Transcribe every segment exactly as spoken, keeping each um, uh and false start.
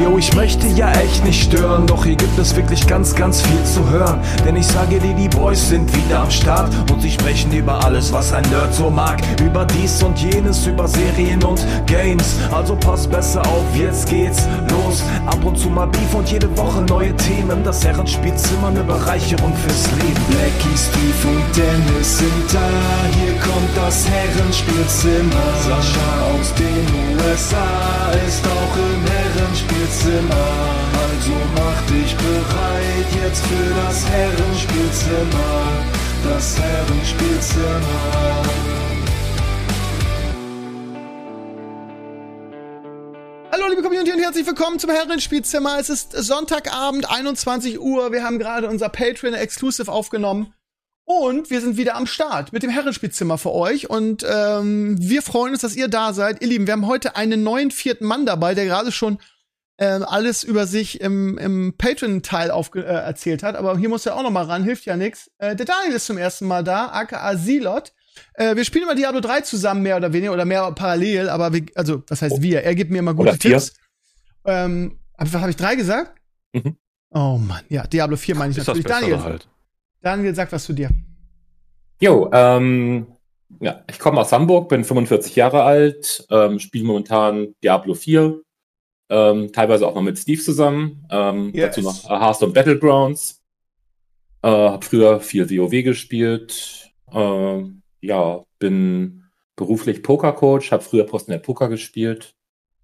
yo, ich möchte ja echt nicht stören, doch hier gibt es wirklich ganz, ganz viel zu hören. Denn ich sage dir, die Boys sind wieder am Start und sie sprechen über alles, was ein Nerd so mag. Über dies und jenes, über Serien und Games. Also pass besser auf, jetzt geht's los. Ab und zu mal Beef und jede Woche neue Themen. Das Herrenspielzimmer, eine Bereicherung fürs Leben. Blackie, Steve und Dennis sind da. Hier kommt das Herrenspielzimmer. Sascha aus den U S A ist auch im Herrenspielzimmer. Also mach dich bereit jetzt für das Herrenspielzimmer. Das Herrenspielzimmer. Hallo liebe Community und herzlich willkommen zum Herrenspielzimmer. Es ist Sonntagabend, einundzwanzig Uhr. Wir haben gerade unser Patreon-Exclusive aufgenommen. Und wir sind wieder am Start mit dem Herrenspielzimmer für euch. Und ähm, wir freuen uns, dass ihr da seid. Ihr Lieben, wir haben heute einen neuen vierten Mann dabei, der gerade schon äh, alles über sich im, im Patreon-Teil aufge- äh, erzählt hat. Aber hier muss er auch noch mal ran, hilft ja nichts. Äh, der Daniel ist zum ersten Mal da, aka Silot. Äh, wir spielen immer Diablo drei zusammen, mehr oder weniger, oder mehr parallel. Aber wir, also, was heißt wir? Er gibt mir immer gute Tipps. Ähm, was habe ich drei gesagt? Mhm. Oh Mann, ja, Diablo vier meine ich ist natürlich. Das Daniel. halt. Daniel, sag was zu dir. Jo, ähm, ja, ich komme aus Hamburg, bin fünfundvierzig Jahre alt, ähm, spiele momentan Diablo vier, ähm, teilweise auch noch mit Steve zusammen, ähm, Yes. dazu noch äh, Hearthstone Battlegrounds, äh, habe früher viel WoW gespielt, äh, ja, bin beruflich Pokercoach, habe früher Postnet Poker gespielt,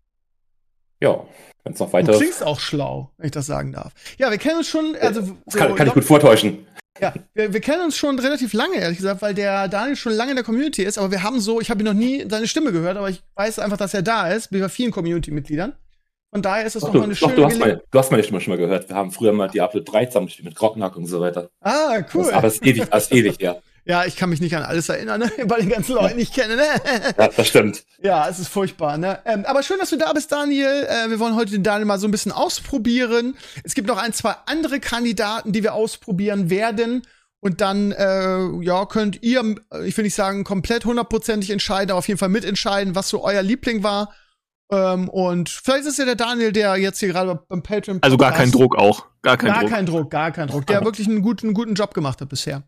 ja. Wenn es noch weiter. Du klingst auch schlau, wenn ich das sagen darf. Ja, wir kennen uns schon, also das so, kann, kann ich gut vortäuschen. Ja, wir, wir kennen uns schon relativ lange, ehrlich gesagt, weil der Daniel schon lange in der Community ist, aber wir haben so, ich habe ihn noch nie seine Stimme gehört, aber ich weiß einfach, dass er da ist, wie bei vielen Community-Mitgliedern. Von daher ist das nochmal eine doch, schöne du, hast Gelegenheit. meine, du hast meine Stimme schon mal gehört. Wir haben früher mal Diablo drei zusammen gespielt mit Grognack und so weiter. Ah, cool. Das, aber es ist ewig, das ist ewig, ja. Ja, ich kann mich nicht an alles erinnern, ne? Bei den ganzen Leuten, die ich kenne, ne? Ja, das stimmt. Ja, es ist furchtbar, ne? Ähm, aber schön, dass du da bist, Daniel. Äh, wir wollen heute den Daniel mal so ein bisschen ausprobieren. Es gibt noch ein, zwei andere Kandidaten, die wir ausprobieren werden. Und dann, äh, ja, könnt ihr, ich will nicht sagen, komplett hundertprozentig entscheiden, aber auf jeden Fall mitentscheiden, was so euer Liebling war. Ähm, und vielleicht ist ja der Daniel, der jetzt hier gerade beim Patreon. Also gar kein Druck auch. Gar kein gar Druck. Gar kein Druck, gar kein Druck. Der wirklich einen guten, guten Job gemacht hat bisher.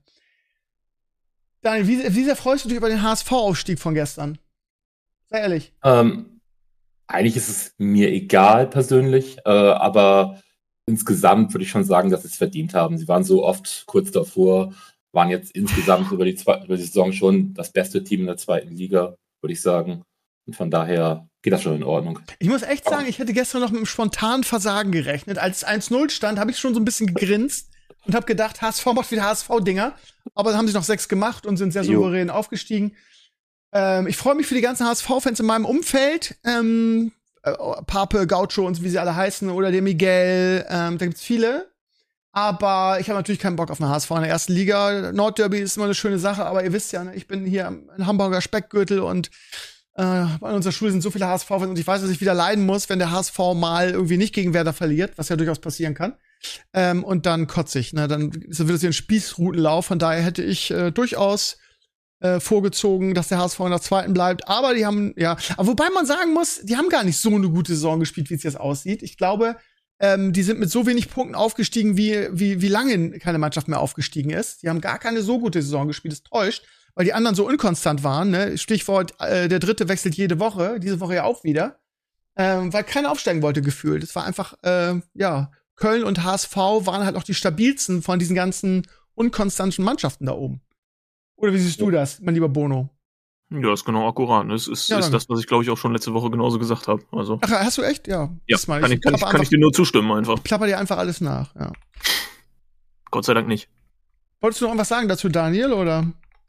Daniel, wie, wie sehr freust du dich über den H S V-Aufstieg von gestern? Sei ehrlich. Ähm, eigentlich ist es mir egal persönlich, äh, aber insgesamt würde ich schon sagen, dass sie es verdient haben. Sie waren so oft kurz davor, waren jetzt insgesamt über die, zwei, über die Saison schon das beste Team in der zweiten Liga, würde ich sagen. Und von daher geht das schon in Ordnung. Ich muss echt sagen, ich hätte gestern noch mit einem spontanen Versagen gerechnet. Als es eins null stand, habe ich schon so ein bisschen gegrinst und habe gedacht, H S V macht wieder H S V-Dinger. Aber dann haben sie noch sechs gemacht und sind sehr souverän jo. aufgestiegen. Ähm, ich freue mich für die ganzen H S V-Fans in meinem Umfeld. Ähm, äh, Pape, Gaucho und wie sie alle heißen. Oder der Miguel. Ähm, da gibt's viele. Aber ich habe natürlich keinen Bock auf eine H S V in der ersten Liga. Nordderby ist immer eine schöne Sache. Aber ihr wisst ja, ne, ich bin hier ein Hamburger Speckgürtel und äh, an unserer Schule sind so viele H S V-Fans. Und ich weiß, dass ich wieder leiden muss, wenn der H S V mal irgendwie nicht gegen Werder verliert. Was ja durchaus passieren kann. Ähm, und dann kotze ich, ne? Dann wird es hier ein Spießrutenlauf. Von daher hätte ich äh, durchaus äh, vorgezogen, dass der H S V in der zweiten bleibt. Aber die haben, ja, aber wobei man sagen muss, die haben gar nicht so eine gute Saison gespielt, wie es jetzt aussieht. Ich glaube, ähm, die sind mit so wenig Punkten aufgestiegen, wie, wie, wie lange keine Mannschaft mehr aufgestiegen ist. Die haben gar keine so gute Saison gespielt. Das täuscht, weil die anderen so unkonstant waren, ne? Stichwort, äh, der Dritte wechselt jede Woche, diese Woche ja auch wieder. Ähm, weil keiner aufsteigen wollte, gefühlt. Es war einfach, äh, ja, Köln und H S V waren halt auch die stabilsten von diesen ganzen unkonstanten Mannschaften da oben. Oder wie siehst du das, mein lieber Bono? Ja, ist genau akkurat. Das ist, Ja, ist das, was ich, glaube ich, auch schon letzte Woche genauso gesagt habe. Also, Ach, hast du echt? Ja. ja, Mal, kann, ich, kann, ich, kann ich dir nur zustimmen einfach. Ich plapper dir einfach alles nach, ja. Gott sei Dank nicht. Wolltest du noch irgendwas sagen dazu, Daniel, oder?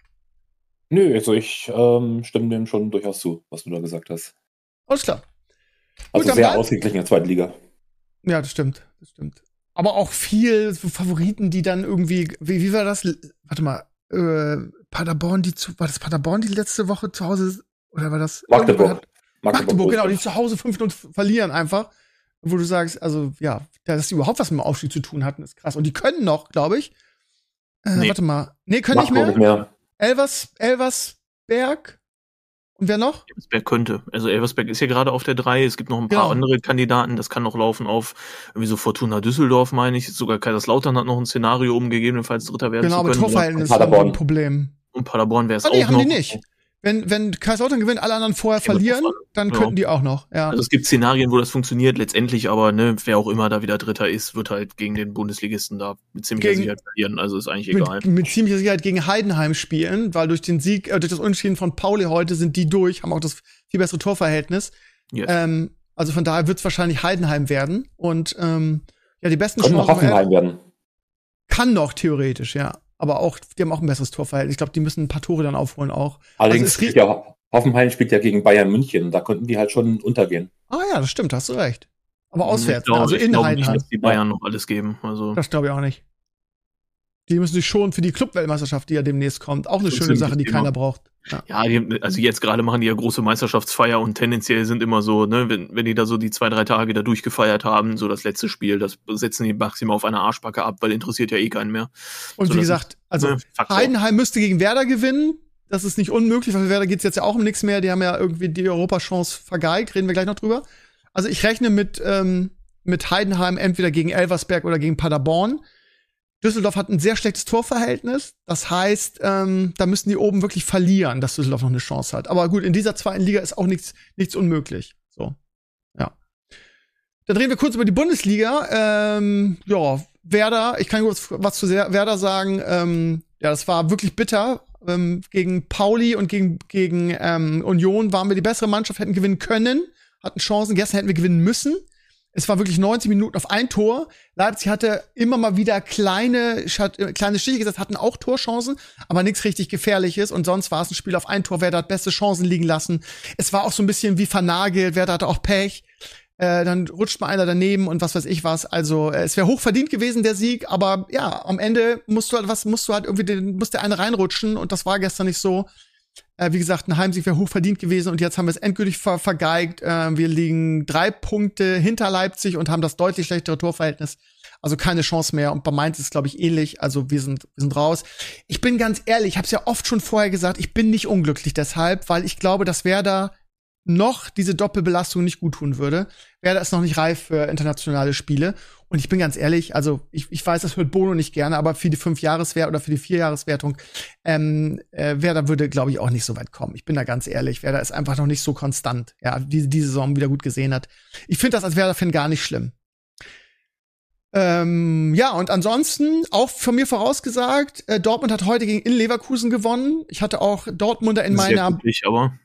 Nö, also ich ähm, stimme dem schon durchaus zu, was du da gesagt hast. Alles klar. Also Gut, sehr dann- ausgeglichen in der zweiten Liga. Ja, das stimmt, das stimmt. Aber auch viel so Favoriten, die dann irgendwie, wie, wie war das? Warte mal, äh, Paderborn, die zu, war das Paderborn, die letzte Woche zu Hause, oder war das? Magdeburg. Magdeburg, genau, die zu Hause fünf null verlieren einfach. Wo du sagst, also, ja, dass die überhaupt was mit dem Aufstieg zu tun hatten, ist krass. Und die können noch, glaube ich. Äh, Nee. Warte mal. Nee, können nicht Magdeburg mehr. nicht mehr. Elvers, Elversberg? Und wer noch? Elversberg könnte. Also Elversberg ist ja gerade auf der drei. Es gibt noch ein paar Genau. andere Kandidaten. Das kann noch laufen auf irgendwie so Fortuna Düsseldorf, meine ich. Sogar Kaiserslautern hat noch ein Szenario, um gegebenenfalls Dritter werden Genau, zu aber können. Torverhältnis Ja, haben wir Paderborn. ein Problem. Und Paderborn wäre es Ah, nee, auch haben noch. die nicht. Wenn, wenn Kaiserslautern gewinnt, alle anderen vorher Ja, verlieren, drauf an. dann Ja. könnten die auch noch, ja. Also es gibt Szenarien, wo das funktioniert. Letztendlich aber, ne, wer auch immer da wieder Dritter ist, wird halt gegen den Bundesligisten da mit ziemlicher Gegen- Sicherheit verlieren. Also ist eigentlich egal. mit, mit ziemlicher Sicherheit gegen Heidenheim spielen, weil durch den Sieg, äh, durch das Unentschieden von Pauli heute sind die durch, haben auch das viel bessere Torverhältnis. Yes. Ähm, also von daher wird es wahrscheinlich Heidenheim werden. Und ähm, ja, die besten Können noch Chancen Hoffenheim werden. kann noch theoretisch, ja. Aber auch, die haben auch ein besseres Torverhältnis. Ich glaube, die müssen ein paar Tore dann aufholen auch. Allerdings es spielt riecht- ja Hoffenheim spielt ja gegen Bayern München. Da konnten die halt schon untergehen. Ah ja, das stimmt, hast du recht. Aber auswärts, Ich glaube, ne? also ich in glaube nicht, Heidenheim. dass die Bayern noch alles geben. Also Das glaube ich auch nicht. Die müssen sich schon für die Clubweltmeisterschaft, die ja demnächst kommt, auch eine Das schöne ist Sache, die Thema. keiner braucht. Ja. ja, die, also jetzt gerade machen die ja große Meisterschaftsfeier und tendenziell sind immer so, ne, wenn, wenn die da so die zwei, drei Tage da durchgefeiert haben, so das letzte Spiel, das setzen die maximal auf eine Arschbacke ab, weil interessiert ja eh keinen mehr. Und So, wie das gesagt, also ne, Faktor. Heidenheim müsste gegen Werder gewinnen. Das ist nicht unmöglich, weil für Werder geht's jetzt ja auch um nichts mehr. Die haben ja irgendwie die Europachance vergeigt. Reden wir gleich noch drüber. Also ich rechne mit, ähm, mit Heidenheim entweder gegen Elversberg oder gegen Paderborn. Düsseldorf hat ein sehr schlechtes Torverhältnis. Das heißt, ähm, da müssen die oben wirklich verlieren, dass Düsseldorf noch eine Chance hat. Aber gut, in dieser zweiten Liga ist auch nichts, nichts unmöglich. So, ja. Dann reden wir kurz über die Bundesliga. Ähm, ja, Werder, ich kann kurz was zu Werder sagen. Ähm, ja, das war wirklich bitter. Ähm, gegen Pauli und gegen, gegen ähm, Union waren wir die bessere Mannschaft, hätten gewinnen können, hatten Chancen. Gestern hätten wir gewinnen müssen. Es war wirklich neunzig Minuten auf ein Tor. Leipzig hatte immer mal wieder kleine, kleine Stiche gesetzt, hatten auch Torchancen, aber nichts richtig Gefährliches. Und sonst war es ein Spiel auf ein Tor. Werder hat beste Chancen liegen lassen. Es war auch so ein bisschen wie vernagelt. Werder hatte auch Pech. Äh, dann rutscht mal einer daneben und was weiß ich was. Also äh, es wäre hoch verdient gewesen, der Sieg. Aber ja, am Ende musst du halt was, musst du halt irgendwie, den, musste eine reinrutschen. Und das war gestern nicht so. Äh, wie gesagt, ein Heimsieg wäre hoch verdient gewesen und jetzt haben wir es endgültig ver vergeigt. Äh, wir liegen drei Punkte hinter Leipzig und haben das deutlich schlechtere Torverhältnis. Also keine Chance mehr. Und bei Mainz ist es, glaube ich, ähnlich. Also wir sind, wir sind raus. Ich bin ganz ehrlich, ich habe es ja oft schon vorher gesagt, ich bin nicht unglücklich deshalb, weil ich glaube, dass Werder noch diese Doppelbelastung nicht gut tun würde. Werder ist noch nicht reif für internationale Spiele. Und ich bin ganz ehrlich, also ich, ich weiß, das hört Bono nicht gerne, aber für die Fünfjahreswertung oder für die Vierjahreswertung, ähm, äh, Werder würde, glaube ich, auch nicht so weit kommen. Ich bin da ganz ehrlich. Werder ist einfach noch nicht so konstant, ja, die diese Saison wieder gut gesehen hat. Ich finde das als Werder-Fan gar nicht schlimm. Ähm, ja, und ansonsten, auch von mir vorausgesagt, äh, Dortmund hat heute gegen in Leverkusen gewonnen. Ich hatte auch Dortmunder in Sehr meiner glücklich, aber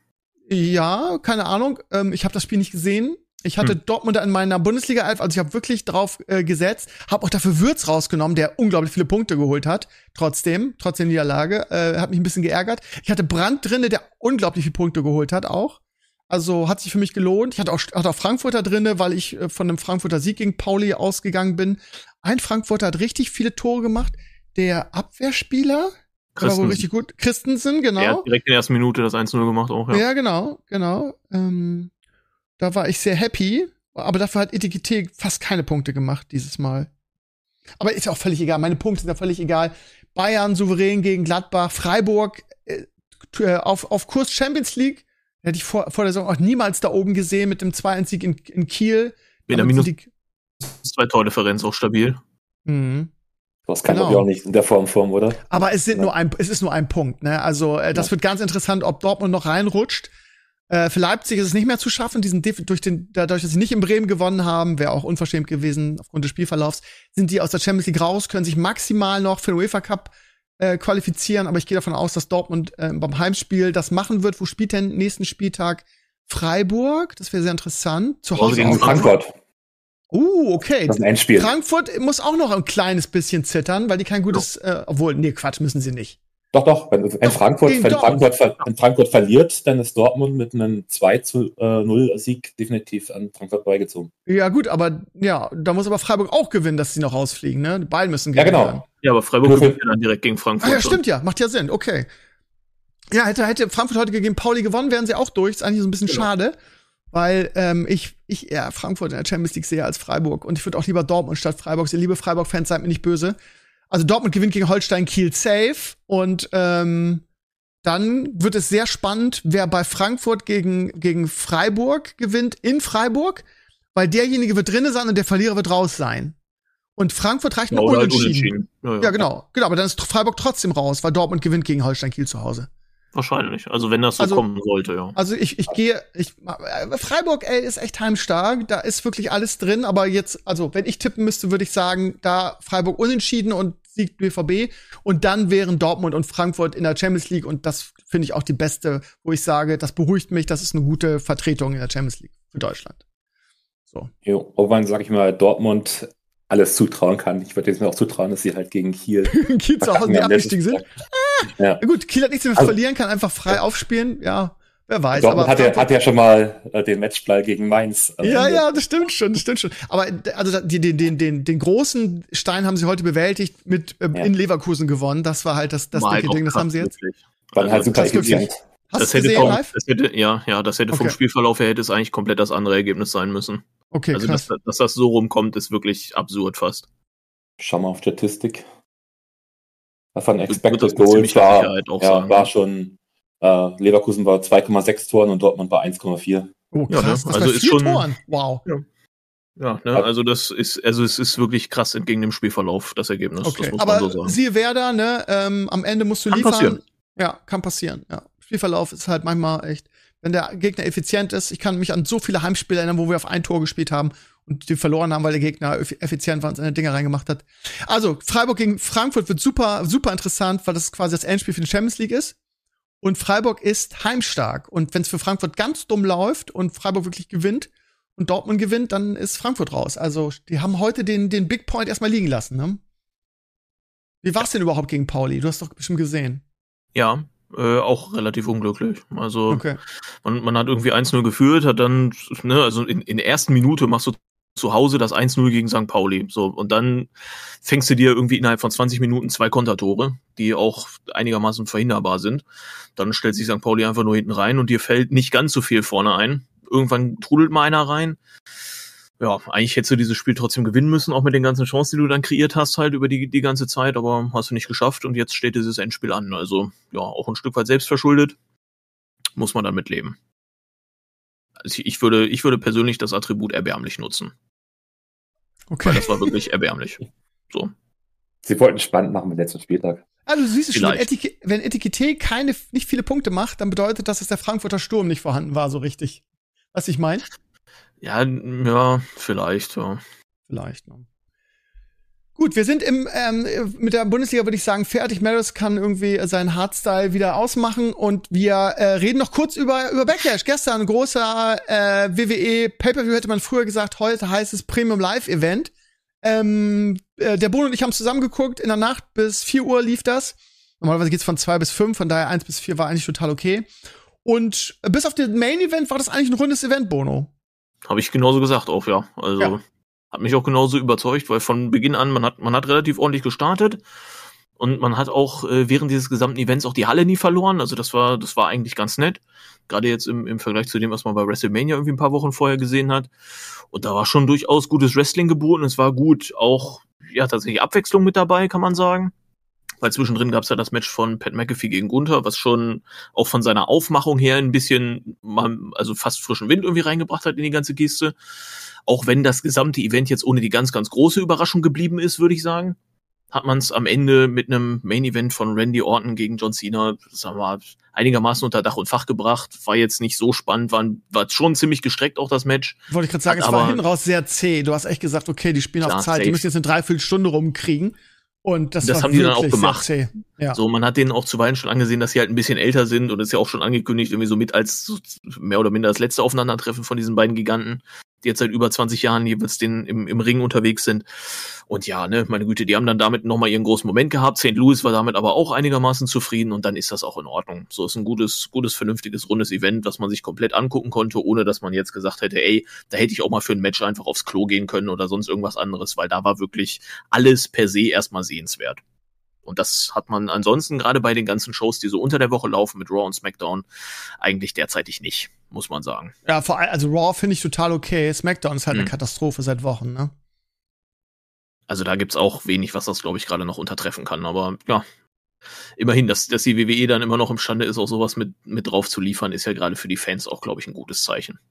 ja, keine Ahnung. Ähm, ich habe das Spiel nicht gesehen. Ich hatte Hm. Dortmunder in meiner Bundesliga-Elf, also ich habe wirklich drauf äh, gesetzt. Habe auch dafür Würz rausgenommen, der unglaublich viele Punkte geholt hat. Trotzdem, trotz der Niederlage. Äh, hat mich ein bisschen geärgert. Ich hatte Brandt drinne, der unglaublich viele Punkte geholt hat auch. Also hat sich für mich gelohnt. Ich hatte auch, hatte auch Frankfurter drinne, weil ich äh, von einem Frankfurter Sieg gegen Pauli ausgegangen bin. Ein Frankfurter hat richtig viele Tore gemacht. Der Abwehrspieler, der war wohl Christensen. richtig gut. Christensen, genau. er hat direkt in der ersten Minute das eins null gemacht auch, ja. Ja, genau, genau. Ähm, da war ich sehr happy, aber dafür hat Etikette fast keine Punkte gemacht dieses Mal. Aber ist ja auch völlig egal. Meine Punkte sind ja völlig egal. Bayern souverän gegen Gladbach, Freiburg äh, auf, auf Kurs Champions League. Hätte ich vor, vor der Saison auch niemals da oben gesehen mit dem zwei eins Sieg in, in Kiel. In der Damit minus sind die- zwei Tordifferenz auch stabil. Mhm. Das kann Genau. doch auch nicht in der Form formen, oder? Aber es sind nur ein, es ist nur ein Punkt, ne? Also äh, das Ja. wird ganz interessant, ob Dortmund noch reinrutscht. Äh, für Leipzig ist es nicht mehr zu schaffen, diesen Def- durch den, dadurch, dass sie nicht in Bremen gewonnen haben, wäre auch unverschämt gewesen aufgrund des Spielverlaufs, sind die aus der Champions League raus, können sich maximal noch für den UEFA Cup äh, qualifizieren, aber ich gehe davon aus, dass Dortmund äh, beim Heimspiel das machen wird. Wo spielt denn nächsten Spieltag Freiburg? Das wäre sehr interessant. Zu Zu Hause Hause gegen auch. Frankfurt. Uh, okay. Das ist ein Endspiel. Frankfurt muss auch noch ein kleines bisschen zittern, weil die kein gutes, äh, obwohl, nee, Quatsch, müssen sie nicht. Doch, doch. Wenn, wenn, Doch, Frankfurt, gegen wenn, Dortmund. Frankfurt, ver- wenn Frankfurt verliert, dann ist Dortmund mit einem zwei zu null Sieg definitiv an Frankfurt beigezogen. Ja, gut, aber ja, da muss aber Freiburg auch gewinnen, dass sie noch rausfliegen, ne? Beide müssen Ja, gewinnen. genau. Ja, aber Freiburg Nur für- gewinnt ja dann direkt gegen Ah Frankfurt. ja, schon. stimmt ja, macht ja Sinn, okay. Ja, hätte, hätte Frankfurt heute gegen Pauli gewonnen, wären sie auch durch. Ist eigentlich so ein bisschen Genau. schade, weil ähm, ich, ich eher Frankfurt in der Champions League sehe als Freiburg. Und ich würde auch lieber Dortmund statt Freiburg sehen. Liebe Freiburg-Fans, seid mir nicht böse. Also Dortmund gewinnt gegen Holstein Kiel safe und ähm, dann wird es sehr spannend, wer bei Frankfurt gegen, gegen Freiburg gewinnt in Freiburg, weil derjenige wird drinnen sein und der Verlierer wird raus sein. Und Frankfurt reicht nur Oder halt unentschieden. unentschieden. Ja, ja. Ja, genau. Genau, aber dann ist Freiburg trotzdem raus, weil Dortmund gewinnt gegen Holstein Kiel zu Hause. Wahrscheinlich. Also wenn das so Also- kommen sollte, ja. Also ich, ich gehe, ich, äh, Freiburg, ey, ist echt heimstark. Da ist wirklich alles drin. Aber jetzt, also wenn ich tippen müsste, würde ich sagen, da Freiburg unentschieden und Sieg B V B. Und dann wären Dortmund und Frankfurt in der Champions League. Und das finde ich auch die beste, wo ich sage, das beruhigt mich. Das ist eine gute Vertretung in der Champions League für Deutschland. So. Jo, irgendwann sage ich mal, Dortmund alles zutrauen kann. Ich würde jetzt mir auch zutrauen, dass sie halt gegen Kiel Kiel zu Hause, die am abgestiegen letzten sind. Tag. Ja. Na gut, Kiel hat nichts mehr Also- verlieren, kann einfach frei aufspielen. Ja, wer weiß. Dortmund aber hat ja, Frankfurt- hat ja schon mal äh, den Matchball gegen Mainz. am Ja, Ende. ja, das stimmt schon, das stimmt schon. Aber äh, also die, den, den, den, den großen Stein haben sie heute bewältigt, mit äh, Ja. in Leverkusen gewonnen. Das war halt das, das War halt dicke auch Ding, das krass, haben sie jetzt. wirklich. Waren halt Also, super das ist wirklich- effizient. Hast Das du hätte, gesehen vom, live? das hätte, ja, ja, das hätte vom Okay. Spielverlauf her hätte es eigentlich komplett das andere Ergebnis sein müssen. Okay, Also, krass. dass, dass das so rumkommt, ist wirklich absurd fast. Schau mal auf Statistik. Was von Wird das Expected mit Goals ziemlicher war, Sicherheit auch ja, sagen. war schon, äh, Leverkusen war zwei Komma sechs Toren und Dortmund war eins Komma vier. Oh, Ja, krass. ne? Das Also war ist vier schon- Toren. Wow. Ja, ne, also das ist, also es ist wirklich krass entgegen dem Spielverlauf, das Ergebnis. Okay, Das muss aber man so sagen. siehe Werder, ne, ähm, am Ende musst du Kann liefern. passieren. Ja, kann passieren, ja. Spielverlauf ist halt manchmal echt, wenn der Gegner effizient ist. Ich kann mich an so viele Heimspiele erinnern, wo wir auf ein Tor gespielt haben und die verloren haben, weil der Gegner eff- effizient war und seine Dinger reingemacht hat. Also, Freiburg gegen Frankfurt wird super, super interessant, weil das quasi das Endspiel für die Champions League ist. Und Freiburg ist heimstark. Und wenn es für Frankfurt ganz dumm läuft und Freiburg wirklich gewinnt und Dortmund gewinnt, dann ist Frankfurt raus. Also, die haben heute den, den Big Point erstmal liegen lassen, ne? Wie war's denn überhaupt gegen Pauli? Du hast doch bestimmt gesehen. Ja, äh, auch relativ unglücklich. Also Okay. man, man hat irgendwie eins null geführt, hat dann, ne, also in, in der ersten Minute machst du zu Hause das eins null gegen Sankt Pauli. So, und dann fängst du dir irgendwie innerhalb von zwanzig Minuten zwei Kontertore, die auch einigermaßen verhinderbar sind. Dann stellt sich Sankt Pauli einfach nur hinten rein und dir fällt nicht ganz so viel vorne ein. Irgendwann trudelt mal einer rein. Ja, eigentlich hättest du dieses Spiel trotzdem gewinnen müssen, auch mit den ganzen Chancen, die du dann kreiert hast, halt über die, die ganze Zeit, aber hast du nicht geschafft und jetzt steht dieses Endspiel an. Also, ja, auch ein Stück weit selbstverschuldet. Muss man damit leben. Also ich würde, ich würde persönlich das Attribut erbärmlich nutzen. Weil Okay. das war wirklich erbärmlich. So. Sie wollten spannend machen mit dem letzten Spieltag. Also, du siehst es schon, wenn, Vielleicht. Etik wenn Etikette keine, nicht viele Punkte macht, dann bedeutet das, dass der Frankfurter Sturm nicht vorhanden war, so richtig. Was ich meine? Ja, ja, vielleicht, ja. Vielleicht. Ne? Gut, wir sind im ähm, mit der Bundesliga, würde ich sagen, fertig. Maris kann irgendwie seinen Hardstyle wieder ausmachen und wir äh, reden noch kurz über über Backlash. Gestern ein großer äh, W W E Pay-per-View, hätte man früher gesagt. Heute heißt es Premium Live Event. Ähm, äh, der Bono und ich haben zusammen geguckt. In der Nacht bis vier Uhr lief das. Normalerweise geht's von zwei bis fünf, von daher eins bis vier war eigentlich total okay. Und bis auf den Main Event war das eigentlich ein rundes Event, Bono. Habe ich genauso gesagt auch, ja. Also Ja. hat mich auch genauso überzeugt, weil von Beginn an, man hat, man hat relativ ordentlich gestartet und man hat auch äh, während dieses gesamten Events auch die Halle nie verloren. Also das war, das war eigentlich ganz nett. Gerade jetzt im, im Vergleich zu dem, was man bei WrestleMania irgendwie ein paar Wochen vorher gesehen hat. Und da war schon durchaus gutes Wrestling geboten. Es war gut, auch, ja, tatsächlich Abwechslung mit dabei, kann man sagen. Weil zwischendrin gab es ja das Match von Pat McAfee gegen Gunther, was schon auch von seiner Aufmachung her ein bisschen, mal, also fast frischen Wind irgendwie reingebracht hat in die ganze Kiste. Auch wenn das gesamte Event jetzt ohne die ganz, ganz große Überraschung geblieben ist, würde ich sagen, hat man es am Ende mit einem Main-Event von Randy Orton gegen John Cena, sagen wir mal, einigermaßen unter Dach und Fach gebracht. War jetzt nicht so spannend, war, war schon ziemlich gestreckt auch das Match. Wollte ich gerade sagen, Hat es war aber- hinten raus sehr zäh. Du hast echt gesagt, okay, die spielen Klar, auf Zeit, die safe. müssen jetzt eine Dreiviertelstunde rumkriegen. Und das, Das war haben die dann wirklich auch gemacht. sehr zäh. Ja. So, man hat denen auch zuweilen schon angesehen, dass sie halt ein bisschen älter sind und ist ja auch schon angekündigt, irgendwie so mit als so mehr oder minder das letzte Aufeinandertreffen von diesen beiden Giganten, die jetzt seit über zwanzig Jahren jeweils den im, im Ring unterwegs sind. Und ja, ne, meine Güte, die haben dann damit nochmal ihren großen Moment gehabt. Saint Louis war damit aber auch einigermaßen zufrieden und dann ist das auch in Ordnung. So ist ein gutes, gutes, vernünftiges, rundes Event, was man sich komplett angucken konnte, ohne dass man jetzt gesagt hätte, ey, da hätte ich auch mal für ein Match einfach aufs Klo gehen können oder sonst irgendwas anderes, weil da war wirklich alles per se erstmal sehenswert. Und das hat man ansonsten gerade bei den ganzen Shows, die so unter der Woche laufen mit Raw und SmackDown, eigentlich derzeitig nicht, muss man sagen. Ja, vor allem, also Raw finde ich total okay. SmackDown ist halt Hm. eine Katastrophe seit Wochen, ne? Also da gibt's auch wenig, was das, glaube ich, gerade noch untertreffen kann. Aber ja, immerhin, dass, dass die W W E dann immer noch imstande ist, auch sowas mit, mit drauf zu liefern, ist ja gerade für die Fans auch, glaube ich, ein gutes Zeichen.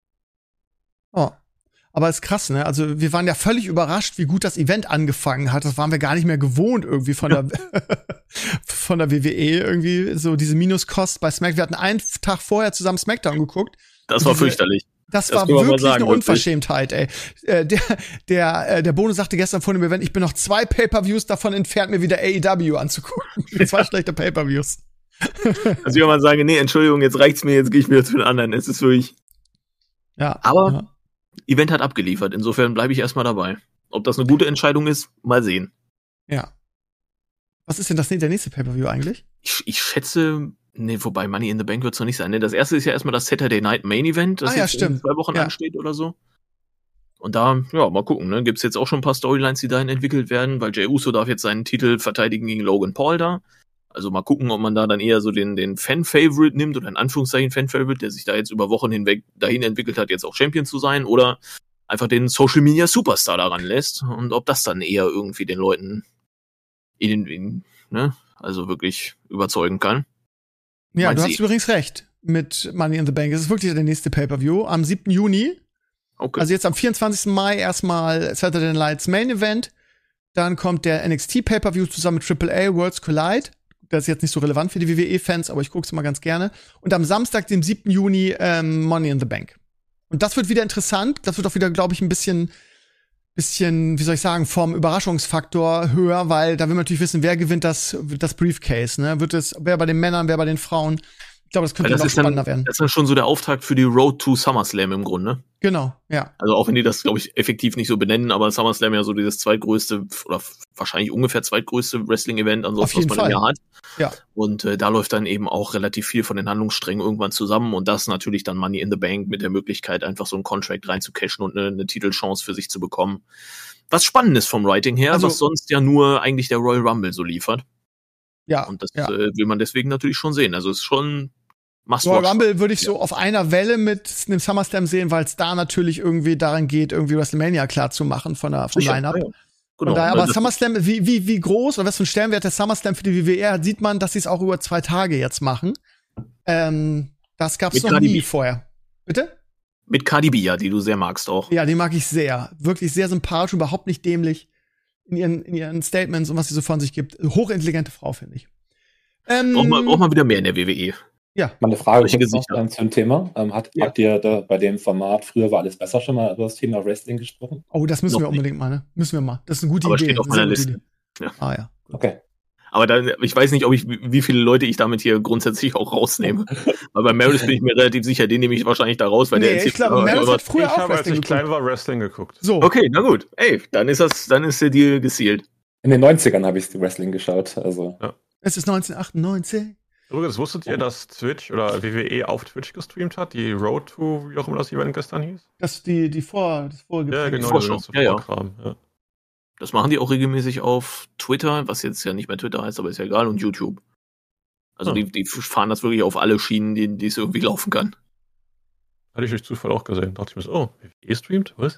Oh. Aber ist krass, ne? Also wir waren ja völlig überrascht, wie gut das Event angefangen hat. Das waren wir gar nicht mehr gewohnt irgendwie von der von der W W E irgendwie so diese Minuskost bei SmackDown. Wir hatten einen Tag vorher zusammen SmackDown geguckt. Das war diese, fürchterlich. Das, das war wirklich sagen, eine Unverschämtheit, ey. Äh, der der äh, der Bono sagte gestern vor dem Event, ich bin noch zwei Pay-per-Views davon entfernt, mir wieder A E W anzugucken. Zwei ja. schlechte Pay-per-Views. Also ich mal sagen, nee, Entschuldigung, jetzt reicht's mir, jetzt gehe ich wieder zu den anderen. Es ist wirklich. Ja. Aber ja. Event hat abgeliefert, insofern bleibe ich erstmal dabei. Ob das eine gute Entscheidung ist, mal sehen. Ja. Was ist denn das der nächste Pay-per-View eigentlich? Ich, ich schätze, nee, wobei Money in the Bank wird's noch nicht sein. Nee, das erste ist ja erstmal das Saturday Night Main Event, das ah, ja, jetzt stimmt. in zwei Wochen ja. ansteht oder so. Und da, ja, mal gucken, ne, gibt's jetzt auch schon ein paar Storylines, die dahin entwickelt werden, weil Jey Uso darf jetzt seinen Titel verteidigen gegen Logan Paul da. Also mal gucken, ob man da dann eher so den, den Fan-Favorite nimmt oder in Anführungszeichen Fan-Favorite, der sich da jetzt über Wochen hinweg dahin entwickelt hat, jetzt auch Champion zu sein, oder einfach den Social-Media-Superstar daran lässt und ob das dann eher irgendwie den Leuten in, in, ne, also wirklich überzeugen kann. Ja, Meint du sie? hast übrigens recht mit Money in the Bank. Es ist wirklich der nächste Pay-per-View am siebten Juni. Okay. Also jetzt am vierundzwanzigsten Mai erstmal Saturday Night's Main Event. Dann kommt der N X T Pay-per-View zusammen mit Triple A Worlds Collide. Das ist jetzt nicht so relevant für die W W E-Fans, aber ich gucke es mal ganz gerne. Und am Samstag, dem siebten Juni, ähm, Money in the Bank. Und das wird wieder interessant. Das wird auch wieder, glaube ich, ein bisschen, bisschen, wie soll ich sagen, vom Überraschungsfaktor höher, weil da will man natürlich wissen, wer gewinnt das, das Briefcase, ne? Wird es, wer bei den Männern, wer bei den Frauen? Ich glaube, das könnte das noch ist spannender dann, werden. Das ist dann schon so der Auftakt für die Road to SummerSlam im Grunde. Genau, ja. Also auch wenn die das, glaube ich, effektiv nicht so benennen, aber SummerSlam ja so dieses zweitgrößte oder wahrscheinlich ungefähr zweitgrößte Wrestling-Event ansonsten, was man Fall. im Jahr hat. Ja. Und äh, da läuft dann eben auch relativ viel von den Handlungssträngen irgendwann zusammen und das natürlich dann Money in the Bank mit der Möglichkeit, einfach so einen Contract reinzucashen und eine, eine Titelchance für sich zu bekommen. Was spannend ist vom Writing her, Also, was sonst ja nur eigentlich der Royal Rumble so liefert. Ja. Und das ja. äh, will man deswegen natürlich schon sehen. Also es ist schon Royal Rumble würde ich ja. so auf einer Welle mit dem SummerSlam sehen, weil es da natürlich irgendwie daran geht, irgendwie WrestleMania klar zu machen von der, vom Sicher, Line-Up. ja. Genau. Daher, aber das SummerSlam, wie, wie, wie groß oder was für ein Stellenwert der SummerSlam für die W W E hat, sieht man, dass sie es auch über zwei Tage jetzt machen. Ähm, das gab's Mit noch Cardi nie B. vorher. Bitte? Mit Cardi B, ja, die du sehr magst auch. Ja, die mag ich sehr. Wirklich sehr sympathisch, überhaupt nicht dämlich in ihren, in ihren Statements und was sie so von sich gibt. Hochintelligente Frau, finde ich. Ähm, Braucht man, braucht man wieder mehr in der W W E. Ja. Meine Frage Solche ist noch Gesichter. ähm, zum Thema. Ähm, hat, Ja. Habt ihr da bei dem Format früher war alles besser schon mal über das Thema Wrestling gesprochen? Oh, das müssen Noch wir unbedingt mal, ne? Müssen wir mal. Das ist eine gute Aber Idee. steht auf Eine sehr meiner gute Liste. Idee. Ja. Ah ja. Okay. Aber da, ich weiß nicht, ob ich, wie viele Leute ich damit hier grundsätzlich auch rausnehme. Weil bei Meredith bin ich mir relativ sicher, den nehme ich wahrscheinlich da raus, weil der Nee, ist ich glaube, Meredith hat früher ich auch habe, als Wrestling ich klein geguckt. war, Wrestling geguckt. So. Okay, na gut. Ey, dann ist das, dann ist der Deal gesealt. In den neunzigern habe ich Wrestling geschaut. Also Es ist neunzehnhundertachtundneunzig. Übrigens, wusstet ihr, dass Twitch oder W W E auf Twitch gestreamt hat? Die Road to, wie auch immer das Event gestern hieß? Das die, die Vor, das Vorgepäck. Ja, genau, Vorschau. das Ja, ja. Vorkram. Ja. Das machen die auch regelmäßig auf Twitter, was jetzt ja nicht mehr Twitter heißt, aber ist ja egal, und YouTube. Also Ah. die, die fahren das wirklich auf alle Schienen, die, die es irgendwie laufen kann. Hatte ich durch Zufall auch gesehen. Dachte ich mir so, oh, W W E streamt? Was?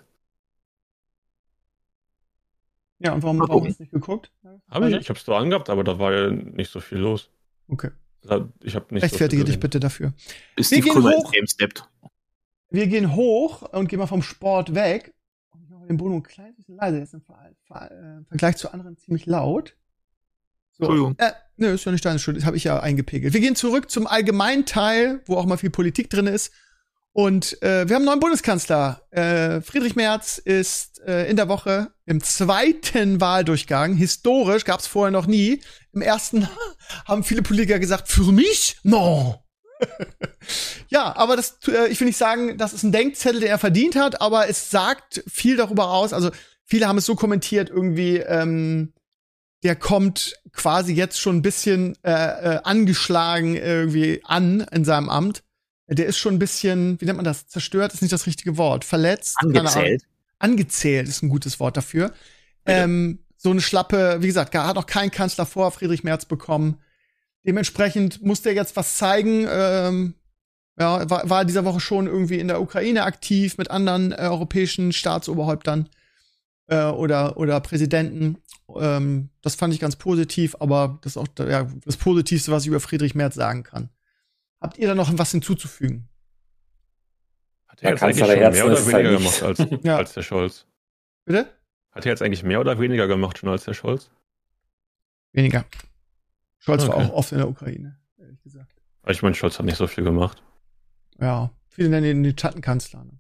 Ja, und warum, Mal warum gucken. hast du nicht geguckt? Hab ich, ich hab's da angehabt, aber da war ja nicht so viel los. Okay. Da- Ich hab nicht Rechtfertige so viel dich bitte dafür. Bis Wir Steve gehen Krümmer hoch. ins Game steppt. Wir gehen hoch und gehen mal vom Sport weg. Und ich mache den Bono ein kleines bisschen leiser. Der ist im Ver Ver äh, im Vergleich zu anderen ziemlich laut. So. Entschuldigung. Äh, nö, ist ja nicht deine Schuld. Das habe ich ja eingepegelt. Wir gehen zurück zum allgemeinen Teil, wo auch mal viel Politik drin ist. Und äh, wir haben einen neuen Bundeskanzler. Äh, Friedrich Merz ist äh, in der Woche im zweiten Wahldurchgang. Historisch, gab es vorher noch nie. Im ersten haben viele Politiker gesagt, für mich? No. Ja, aber das, äh, ich will nicht sagen, das ist ein Denkzettel, den er verdient hat, aber es sagt viel darüber aus. Also viele haben es so kommentiert, irgendwie, ähm, der kommt quasi jetzt schon ein bisschen äh, äh, angeschlagen irgendwie an in seinem Amt. Der ist schon ein bisschen, wie nennt man das? Zerstört ist nicht das richtige Wort. Verletzt. keine Ahnung. Angezählt. Angezählt ist ein gutes Wort dafür. Ähm, so eine Schlappe, wie gesagt, hat noch kein Kanzler vor Friedrich Merz bekommen. Dementsprechend musste er jetzt was zeigen. Ähm, ja, war, war dieser Woche schon irgendwie in der Ukraine aktiv mit anderen äh, europäischen Staatsoberhäuptern. äh, oder, oder Präsidenten. Ähm, das fand ich ganz positiv, aber das ist auch ja, das Positivste, was ich über Friedrich Merz sagen kann. Habt ihr da noch was hinzuzufügen? Hat er jetzt eigentlich Kanzler schon der mehr oder Ärzte ist weniger halt gemacht als, Ja. als der Scholz? Bitte? Hat er jetzt eigentlich mehr oder weniger gemacht schon als der Scholz? Weniger. Scholz war Okay. auch oft in der Ukraine, ehrlich gesagt. Ich meine, Scholz hat nicht so viel gemacht. Ja, viele nennen ihn den Schattenkanzler. Ne?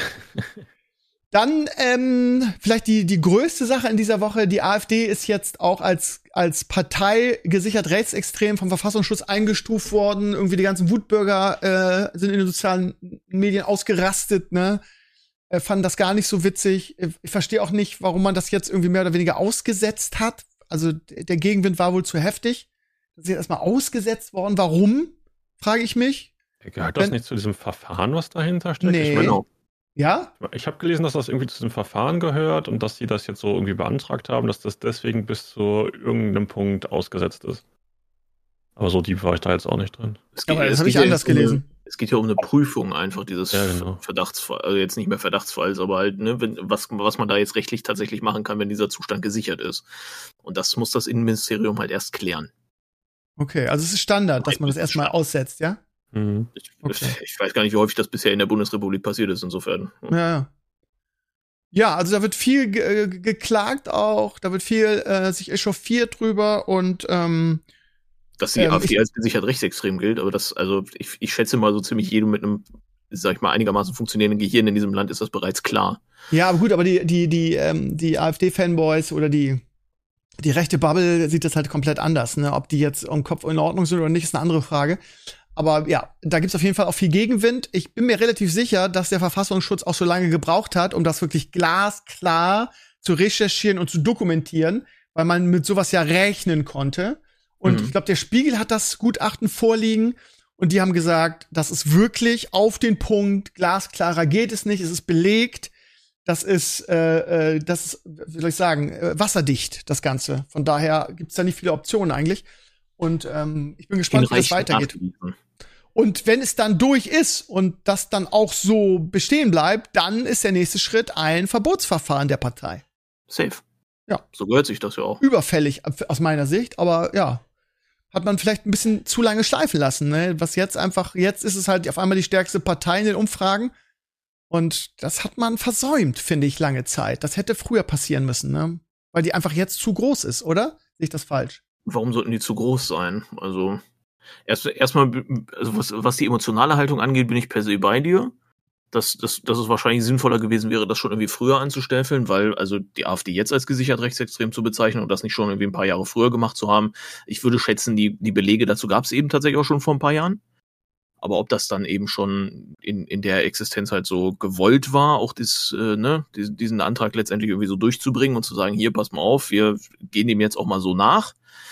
Dann ähm, vielleicht die, die größte Sache in dieser Woche. Die AfD ist jetzt auch als, als Partei gesichert rechtsextrem vom Verfassungsschutz eingestuft worden. Irgendwie die ganzen Wutbürger äh, sind in den sozialen Medien ausgerastet, ne? Äh, fanden das gar nicht so witzig. Ich verstehe auch nicht, warum man das jetzt irgendwie mehr oder weniger ausgesetzt hat. Also der Gegenwind war wohl zu heftig. Das ist jetzt erstmal ausgesetzt worden. Warum? Frage ich mich. Gehört das Wenn- nicht zu diesem Verfahren, was dahinter steckt? Nee. Ich, meine, Ja? ich habe gelesen, dass das irgendwie zu diesem Verfahren gehört und dass die das jetzt so irgendwie beantragt haben, dass das deswegen bis zu irgendeinem Punkt ausgesetzt ist. Aber so deep war ich da jetzt auch nicht drin. Es Aber das es habe ich ja anders jetzt um eine- gelesen. Es geht ja um eine Prüfung einfach dieses Ja, genau. Verdachtsfall, also jetzt nicht mehr Verdachtsfalls, aber halt, ne, wenn, was, was man da jetzt rechtlich tatsächlich machen kann, wenn dieser Zustand gesichert ist. Und das muss das Innenministerium halt erst klären. Okay, also es ist Standard, dass man das erstmal aussetzt, ja? Mhm. Ich, Okay. ich weiß gar nicht, wie häufig das bisher in der Bundesrepublik passiert ist, insofern. Ja, ja. Ja, also da wird viel ge äh, geklagt auch, da wird viel äh, sich echauffiert drüber und ähm, Dass die Ähm, AfD ich- als gesichert rechtsextrem gilt, aber das, also ich, ich schätze mal so ziemlich jedem mit einem, sag ich mal, einigermaßen funktionierenden Gehirn in diesem Land ist das bereits klar. ja, aber gut, aber die, die, die, ähm, die AfD-Fanboys oder die, die rechte Bubble sieht das halt komplett anders, ne? Ob die jetzt im Kopf in Ordnung sind oder nicht, ist eine andere Frage. Aber ja, da gibt's auf jeden Fall auch viel Gegenwind. Ich bin mir relativ sicher, dass der Verfassungsschutz auch so lange gebraucht hat, um das wirklich glasklar zu recherchieren und zu dokumentieren, weil man mit sowas ja rechnen konnte. Und Mhm. ich glaube, der Spiegel hat das Gutachten vorliegen und die haben gesagt, das ist wirklich auf den Punkt, glasklarer geht es nicht, es ist belegt, das ist, äh, äh, das ist, wie soll ich sagen, äh, wasserdicht, das Ganze. Von daher gibt's da nicht viele Optionen eigentlich. Und ähm, ich bin gespannt, wie das Hinreichend weitergeht. nachgewiesen. Und wenn es dann durch ist und das dann auch so bestehen bleibt, dann ist der nächste Schritt ein Verbotsverfahren der Partei. Safe. Ja. So gehört sich das ja auch. Überfällig aus meiner Sicht, aber ja, hat man vielleicht ein bisschen zu lange schleifen lassen, ne? Was jetzt einfach, jetzt ist es halt auf einmal die stärkste Partei in den Umfragen. Und das hat man versäumt, finde ich, lange Zeit. Das hätte früher passieren müssen, ne? Weil die einfach jetzt zu groß ist, oder? Sehe ich das falsch? Warum sollten die zu groß sein? Also, erst erstmal, also was, was die emotionale Haltung angeht, bin ich per se bei dir. Dass, dass, dass es wahrscheinlich sinnvoller gewesen wäre, das schon irgendwie früher anzustellen, weil also die AfD jetzt als gesichert rechtsextrem zu bezeichnen und das nicht schon irgendwie ein paar Jahre früher gemacht zu haben. Ich würde schätzen, die, die Belege dazu gab es eben tatsächlich auch schon vor ein paar Jahren. Aber ob das dann eben schon in, in der Existenz halt so gewollt war, auch das, äh, ne, diesen, diesen Antrag letztendlich irgendwie so durchzubringen und zu sagen, hier, pass mal auf, wir gehen dem jetzt auch mal so nach.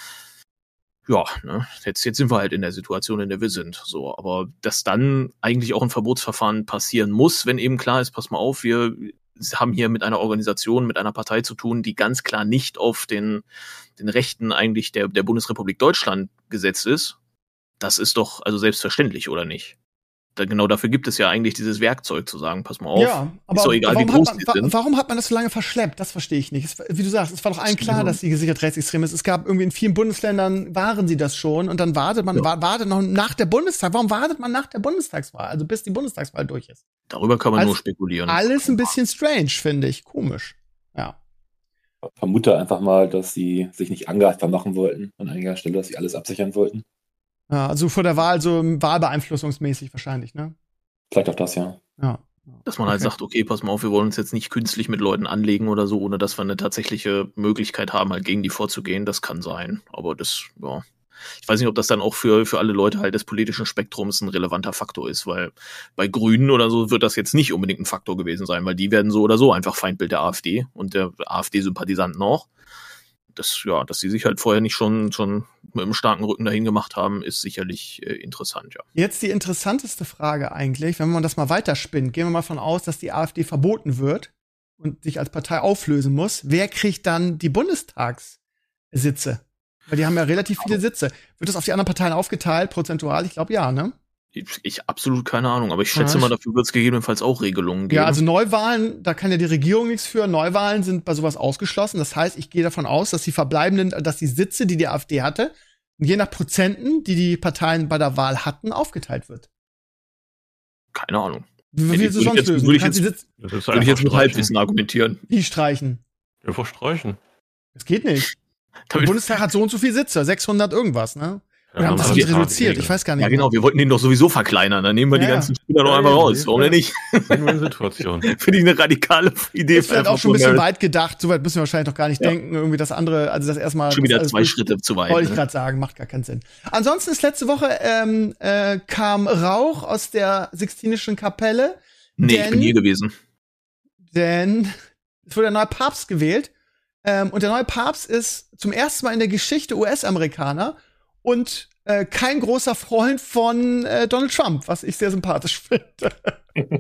Ja, ne, jetzt, jetzt sind wir halt in der Situation, in der wir sind. So, aber dass dann eigentlich auch ein Verbotsverfahren passieren muss, wenn eben klar ist, pass mal auf, wir haben hier mit einer Organisation, mit einer Partei zu tun, die ganz klar nicht auf den, den Rechten eigentlich der, der Bundesrepublik Deutschland gesetzt ist. Das ist doch also selbstverständlich, oder nicht? Da, genau dafür gibt es ja eigentlich dieses Werkzeug, zu sagen, pass mal auf, Ja, aber ist doch egal, wie warum, groß hat die man, wa sind. warum hat man das so lange verschleppt? Das verstehe ich nicht. Es, wie du sagst, es war doch allen klar, dass sie gesichert rechtsextrem ist. Es gab irgendwie in vielen Bundesländern waren sie das schon und dann wartet man, Ja. wa wartet noch nach der Bundestag. Warum wartet man nach der Bundestagswahl? Also bis die Bundestagswahl durch ist. Darüber kann man Alles- nur spekulieren. Alles ein bisschen strange, finde ich. Komisch. Ja. Ich vermute einfach mal, dass sie sich nicht angreifbar machen wollten an einiger Stelle, dass sie alles absichern wollten. Ja, also vor der Wahl so wahlbeeinflussungsmäßig wahrscheinlich, ne? Vielleicht auch das, ja. Ja. Dass man halt Okay. sagt, okay, pass mal auf, wir wollen uns jetzt nicht künstlich mit Leuten anlegen oder so, ohne dass wir eine tatsächliche Möglichkeit haben, halt gegen die vorzugehen. Das kann sein. Aber das, ja. Ich weiß nicht, ob das dann auch für, für alle Leute halt des politischen Spektrums ein relevanter Faktor ist, weil bei Grünen oder so wird das jetzt nicht unbedingt ein Faktor gewesen sein, weil die werden so oder so einfach Feindbild der AfD und der AfD-Sympathisanten auch. Das, ja, dass sie sich halt vorher nicht schon, schon mit einem starken Rücken dahin gemacht haben, ist sicherlich äh, interessant, ja. Jetzt die interessanteste Frage eigentlich, wenn man das mal weiterspinnt. Gehen wir mal von aus, dass die AfD verboten wird und sich als Partei auflösen muss. Wer kriegt dann die Bundestagssitze? Weil die haben ja relativ viele Sitze. Wird das auf die anderen Parteien aufgeteilt, prozentual? Ich glaube ja, ne? Ich, ich absolut keine Ahnung, aber ich schätze Ja, mal, dafür wird es gegebenenfalls auch Regelungen geben. Ja, also Neuwahlen, da kann ja die Regierung nichts für. Neuwahlen sind bei sowas ausgeschlossen. Das heißt, ich gehe davon aus, dass die verbleibenden, dass die Sitze, die die AfD hatte, je nach Prozenten, die die Parteien bei der Wahl hatten, aufgeteilt wird. Keine Ahnung. Wie Ja, willst du würde ich sonst jetzt- lösen? würde Du ich kannst die jetzt- Sitz- Das ist Würde ich jetzt mit streichen. Halbwissen argumentieren. Wie streichen? Einfach streichen. Das geht nicht. Der Damit, Bundestag hat so und so viele Sitze, sechshundert irgendwas, ne? Wir Ja, haben das aber uns die- reduziert, ich weiß gar nicht. ja, genau, mehr. wir wollten den doch sowieso verkleinern. Dann nehmen wir Ja, die ja. ganzen Spieler doch Ja, einfach ja, raus. ja. Warum denn nicht? Win-Win-Situation. Finde ich eine radikale Idee. Ist vielleicht einfach auch schon ein von bisschen Harris. weit gedacht, soweit müssen wir wahrscheinlich noch gar nicht Ja. denken. Irgendwie das andere, also das erstmal. Schon das wieder alles zwei durch- Schritte zu weit. Wollte ich Ne? gerade sagen, macht gar keinen Sinn. Ansonsten ist letzte Woche ähm, äh, kam Rauch aus der Sixtinischen Kapelle, Nee, ich denn- bin hier gewesen. denn es wurde ein neuer Papst gewählt. Ähm, und der neue Papst ist zum ersten Mal in der Geschichte U S-Amerikaner und äh, kein großer Freund von äh, Donald Trump, was ich sehr sympathisch finde.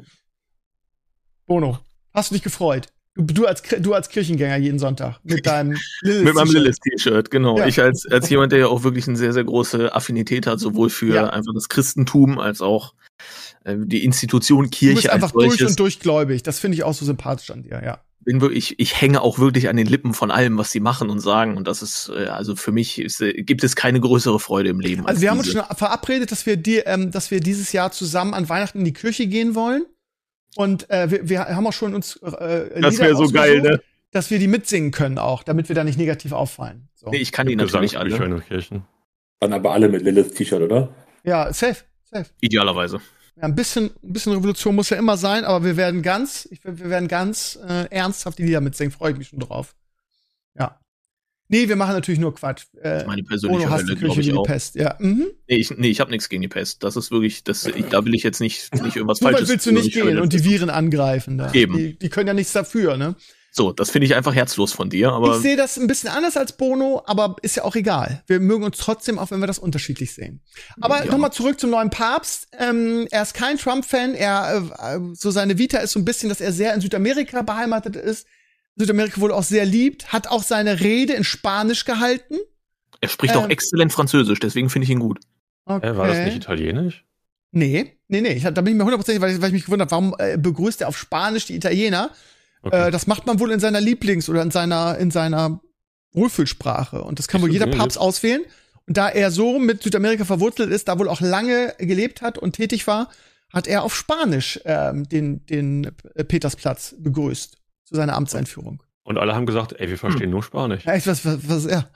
Bono, hast du dich gefreut? Du, du, als, Kir- du als Kirchengänger jeden Sonntag mit deinem Lilith Mit meinem T-Shirt. Lilith-T-Shirt, genau. Ja. Ich als, als jemand, der ja auch wirklich eine sehr, sehr große Affinität hat, sowohl für Ja. einfach das Christentum als auch äh, die Institution Du bist Kirche als einfach durch solches. und durch gläubig. Das finde ich auch so sympathisch an dir, ja. Bin wirklich, ich hänge auch wirklich an den Lippen von allem, was sie machen und sagen. Und das ist, äh, also für mich ist, äh, gibt es keine größere Freude im Leben. Also als wir haben uns diese. schon verabredet, dass wir die, ähm, dass wir dieses Jahr zusammen an Weihnachten in die Kirche gehen wollen. Und äh, wir, wir haben auch schon uns äh, Das Lieder wäre so geil, ausgesucht, ne? dass wir die mitsingen können auch, damit wir da nicht negativ auffallen. So. Nee, ich kann die natürlich alle. Gesangsbücher in den Kirchen. Dann aber alle mit Lilith T-Shirt, oder? Ja, safe, safe. Idealerweise. Ja, ein bisschen, ein bisschen Revolution muss ja immer sein, aber wir werden ganz, ich, wir werden ganz äh, ernsthaft die Lieder mitsingen. Freue ich mich schon drauf. Ja. Nee, wir machen natürlich nur Quatsch. Äh, Meine persönliche Bono hasst die Hölle, glaube Kirche wie ich die auch. Pest. Ja. Mhm. Nee, ich, nee, ich habe nichts gegen die Pest. Das ist wirklich, das, ich, da will ich jetzt nicht, nicht irgendwas Nur weit Falsches willst du tun, nicht ich höre gehen das und die jetzt. Viren angreifen da. Eben. Die, die können ja nichts dafür, ne? So, das finde ich einfach herzlos von dir, aber Ich sehe das ein bisschen anders als Bono, aber ist ja auch egal. Wir mögen uns trotzdem, auch wenn wir das unterschiedlich sehen. Aber Ja. nochmal zurück zum neuen Papst. Ähm, er ist kein Trump-Fan. Er, äh, so seine Vita ist so ein bisschen, dass er sehr in Südamerika beheimatet ist. Südamerika wohl auch sehr liebt. Hat auch seine Rede in Spanisch gehalten. er spricht auch ähm, exzellent Französisch, deswegen finde ich ihn gut. Okay. Äh, war das nicht italienisch? Nee, nee, nee. Ich, hab- da bin ich mir hundertprozentig, weil, ich- weil ich mich gewundert habe, warum äh, begrüßt er auf Spanisch die Italiener? Okay. Äh, das macht man wohl in seiner Lieblings- oder in seiner, in seiner Wohlfühlsprache. Und das kann wohl Ist jeder okay, Papst auswählen. Und da er so mit Südamerika verwurzelt ist, da wohl auch lange gelebt hat und tätig war, hat er auf Spanisch ähm, den, den Petersplatz begrüßt zu seiner Amtseinführung. Und alle haben gesagt, ey, wir verstehen nur Spanisch. Ja, ich weiß, was, was, ja.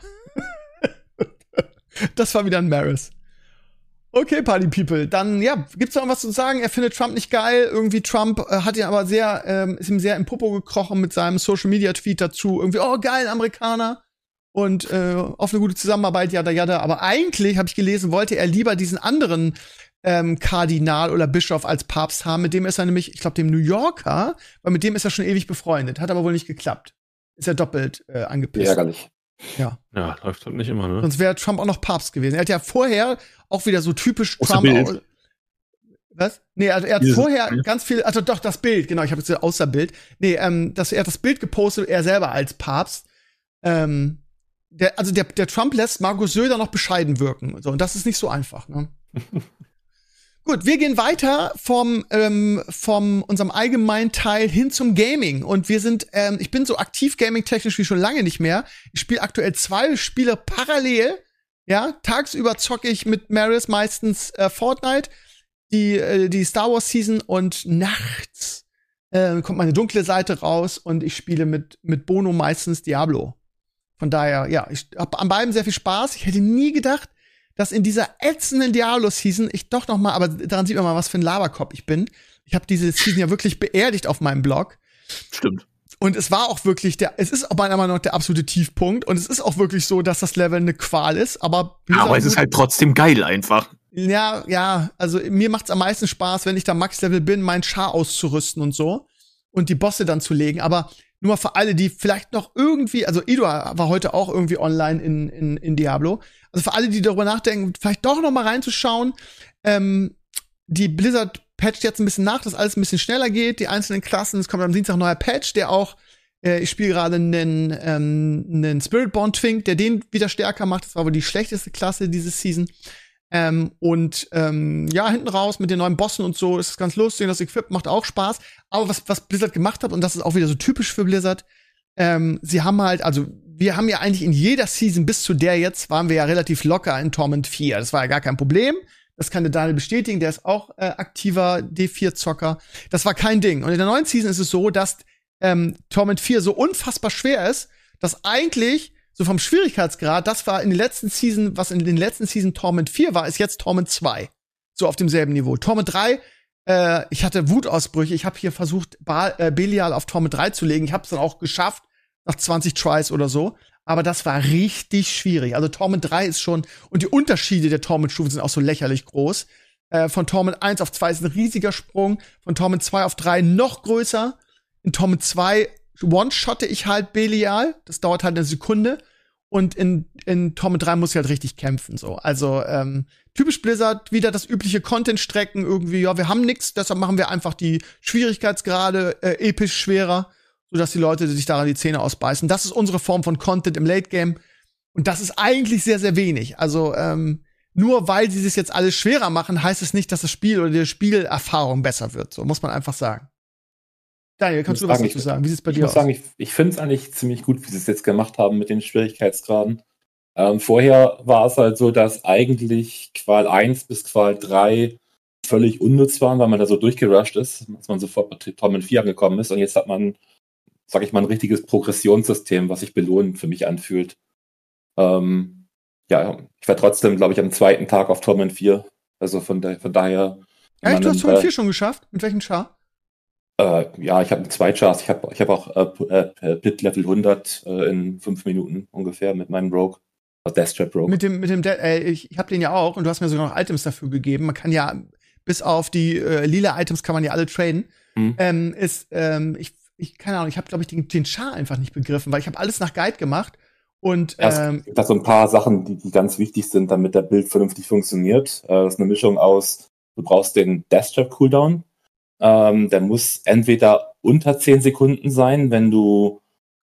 Das war wieder ein Maris. Okay, Party People. Dann, ja, gibt's noch was zu sagen? Er findet Trump nicht geil. Irgendwie Trump äh, hat ihn aber sehr, ähm, ist ihm sehr im Popo gekrochen mit seinem Social Media Tweet dazu. Irgendwie, oh, geil, Amerikaner. Und äh, auf eine gute Zusammenarbeit, jada, jada. Aber eigentlich, habe ich gelesen, wollte er lieber diesen anderen ähm, Kardinal oder Bischof als Papst haben. Mit dem ist er nämlich, ich glaube, dem New Yorker, weil mit dem ist er schon ewig befreundet. Hat aber wohl nicht geklappt. Ist er doppelt äh, angepisst. Ärgerlich. Ja. Ja, läuft halt nicht immer, ne? Sonst wäre Trump auch noch Papst gewesen. Er hat ja vorher auch wieder so typisch Außer Trump. Bild. au- Was? Nee, er, er hat Dieses- vorher ja. ganz viel, also doch, das Bild, genau, ich habe jetzt gesagt, außer Bild. Nee, ähm, das, er hat das Bild gepostet, er selber als Papst. Ähm, der, also der, der Trump lässt Markus Söder noch bescheiden wirken. So, und das ist nicht so einfach, ne? Gut, wir gehen weiter vom, ähm, vom unserem allgemeinen Teil hin zum Gaming. Und wir sind, ähm, ich bin so aktiv gaming-technisch wie schon lange nicht mehr. Ich spiele aktuell zwei Spiele parallel. Ja, tagsüber zocke ich mit Maris meistens äh, Fortnite, die, äh, die Star Wars Season, und nachts äh, kommt meine dunkle Seite raus und ich spiele mit, mit Bono meistens Diablo. Von daher, ja, ich habe an beiden sehr viel Spaß. Ich hätte nie gedacht, dass in dieser ätzenden Diablo-Season ich doch noch mal, aber daran sieht man mal, was für ein Laberkopf ich bin. Ich habe diese Season ja wirklich beerdigt auf meinem Blog. Stimmt. Und es war auch wirklich der, es ist auch meiner Meinung nach der absolute Tiefpunkt. Und es ist auch wirklich so, dass das Level eine Qual ist. Aber, Ja, aber es ist halt trotzdem geil einfach. ja, ja, also mir macht's am meisten Spaß, wenn ich da Max-Level bin, meinen Char auszurüsten und so. Und die Bosse dann zu legen. Aber nur mal für alle, die vielleicht noch irgendwie, also Ido war heute auch irgendwie online in, in, in Diablo. Also für alle, die darüber nachdenken, vielleicht doch noch mal reinzuschauen. Ähm, die Blizzard patcht jetzt ein bisschen nach, dass alles ein bisschen schneller geht. Die einzelnen Klassen, es kommt am Dienstag ein neuer Patch, der auch, äh, ich spiele gerade einen, ähm, einen Spiritborn Twink, der den wieder stärker macht. Das war wohl die schlechteste Klasse diese Season. Ähm, und ähm, ja, hinten raus mit den neuen Bossen und so ist es ganz lustig. Das Equip macht auch Spaß. Aber was, was Blizzard gemacht hat, und das ist auch wieder so typisch für Blizzard, ähm, sie haben halt, also wir haben ja eigentlich in jeder Season bis zu der jetzt, waren wir ja relativ locker in Torment vier. Das war ja gar kein Problem. Das kann der Daniel bestätigen, der ist auch äh, aktiver D vier Zocker. Das war kein Ding. Und in der neuen Season ist es so, dass ähm, Torment vier so unfassbar schwer ist, dass eigentlich so vom Schwierigkeitsgrad, das war in den letzten Season, was in den letzten Season Torment vier war, ist jetzt Torment zwei. So auf demselben Niveau. Torment drei, äh, ich hatte Wutausbrüche. Ich habe hier versucht, ba äh, Belial auf Torment drei zu legen. Ich habe es dann auch geschafft, nach zwanzig Tries oder so. Aber das war richtig schwierig. Also Torment drei ist schon, und die Unterschiede der Torment-Stufen sind auch so lächerlich groß. Äh, von Torment eins auf zwei ist ein riesiger Sprung. Von Torment zwei auf drei noch größer. In Torment zwei one-shotte ich halt Belial. Das dauert halt eine Sekunde. Und in, in Torment drei muss ich halt richtig kämpfen, so. Also, ähm, typisch Blizzard, wieder das übliche Content-Strecken irgendwie. Ja, wir haben nix, deshalb machen wir einfach die Schwierigkeitsgrade äh, episch schwerer, sodass die Leute sich daran die Zähne ausbeißen. Das ist unsere Form von Content im Late-Game. Und das ist eigentlich sehr, sehr wenig. Also, ähm, nur weil sie es jetzt alles schwerer machen, heißt es nicht, dass das Spiel oder die Spielerfahrung besser wird. So muss man einfach sagen. Daniel, kannst du was dazu sagen? Wie sieht's bei dir aus? Ich muss sagen, ich, ich finde es eigentlich ziemlich gut, wie sie es jetzt gemacht haben mit den Schwierigkeitsgraden. Ähm, vorher war es halt so, dass eigentlich Qual eins bis Qual drei völlig unnütz waren, weil man da so durchgerusht ist, dass man sofort bei Torment vier angekommen ist. Und jetzt hat man, sag ich mal, ein richtiges Progressionssystem, was sich belohnend für mich anfühlt. Ähm, ja, ich war trotzdem, glaube ich, am zweiten Tag auf Torment vier. Also von, da, von daher. Ja, du hast Torment vier schon geschafft? Mit welchem Char? Äh, ja, ich habe zwei Chars. Ich habe ich hab auch äh, äh, Pit Level hundert äh, in fünf Minuten ungefähr mit meinem Rogue. Also Deathtrap Rogue. Mit dem, mit dem, De äh, ich, ich habe den ja auch und du hast mir sogar noch Items dafür gegeben. Man kann ja, bis auf die äh, lila Items kann man ja alle traden. Mhm. Ähm, ist, ähm, ich, ich, keine Ahnung, ich habe, glaube ich, den, den Char einfach nicht begriffen, weil ich habe alles nach Guide gemacht. Und ja, ähm, es gibt da so ein paar Sachen, die, die ganz wichtig sind, damit der Bild vernünftig funktioniert. Äh, das ist eine Mischung aus, du brauchst den Deathtrap Cooldown. Ähm, der muss entweder unter zehn Sekunden sein, wenn du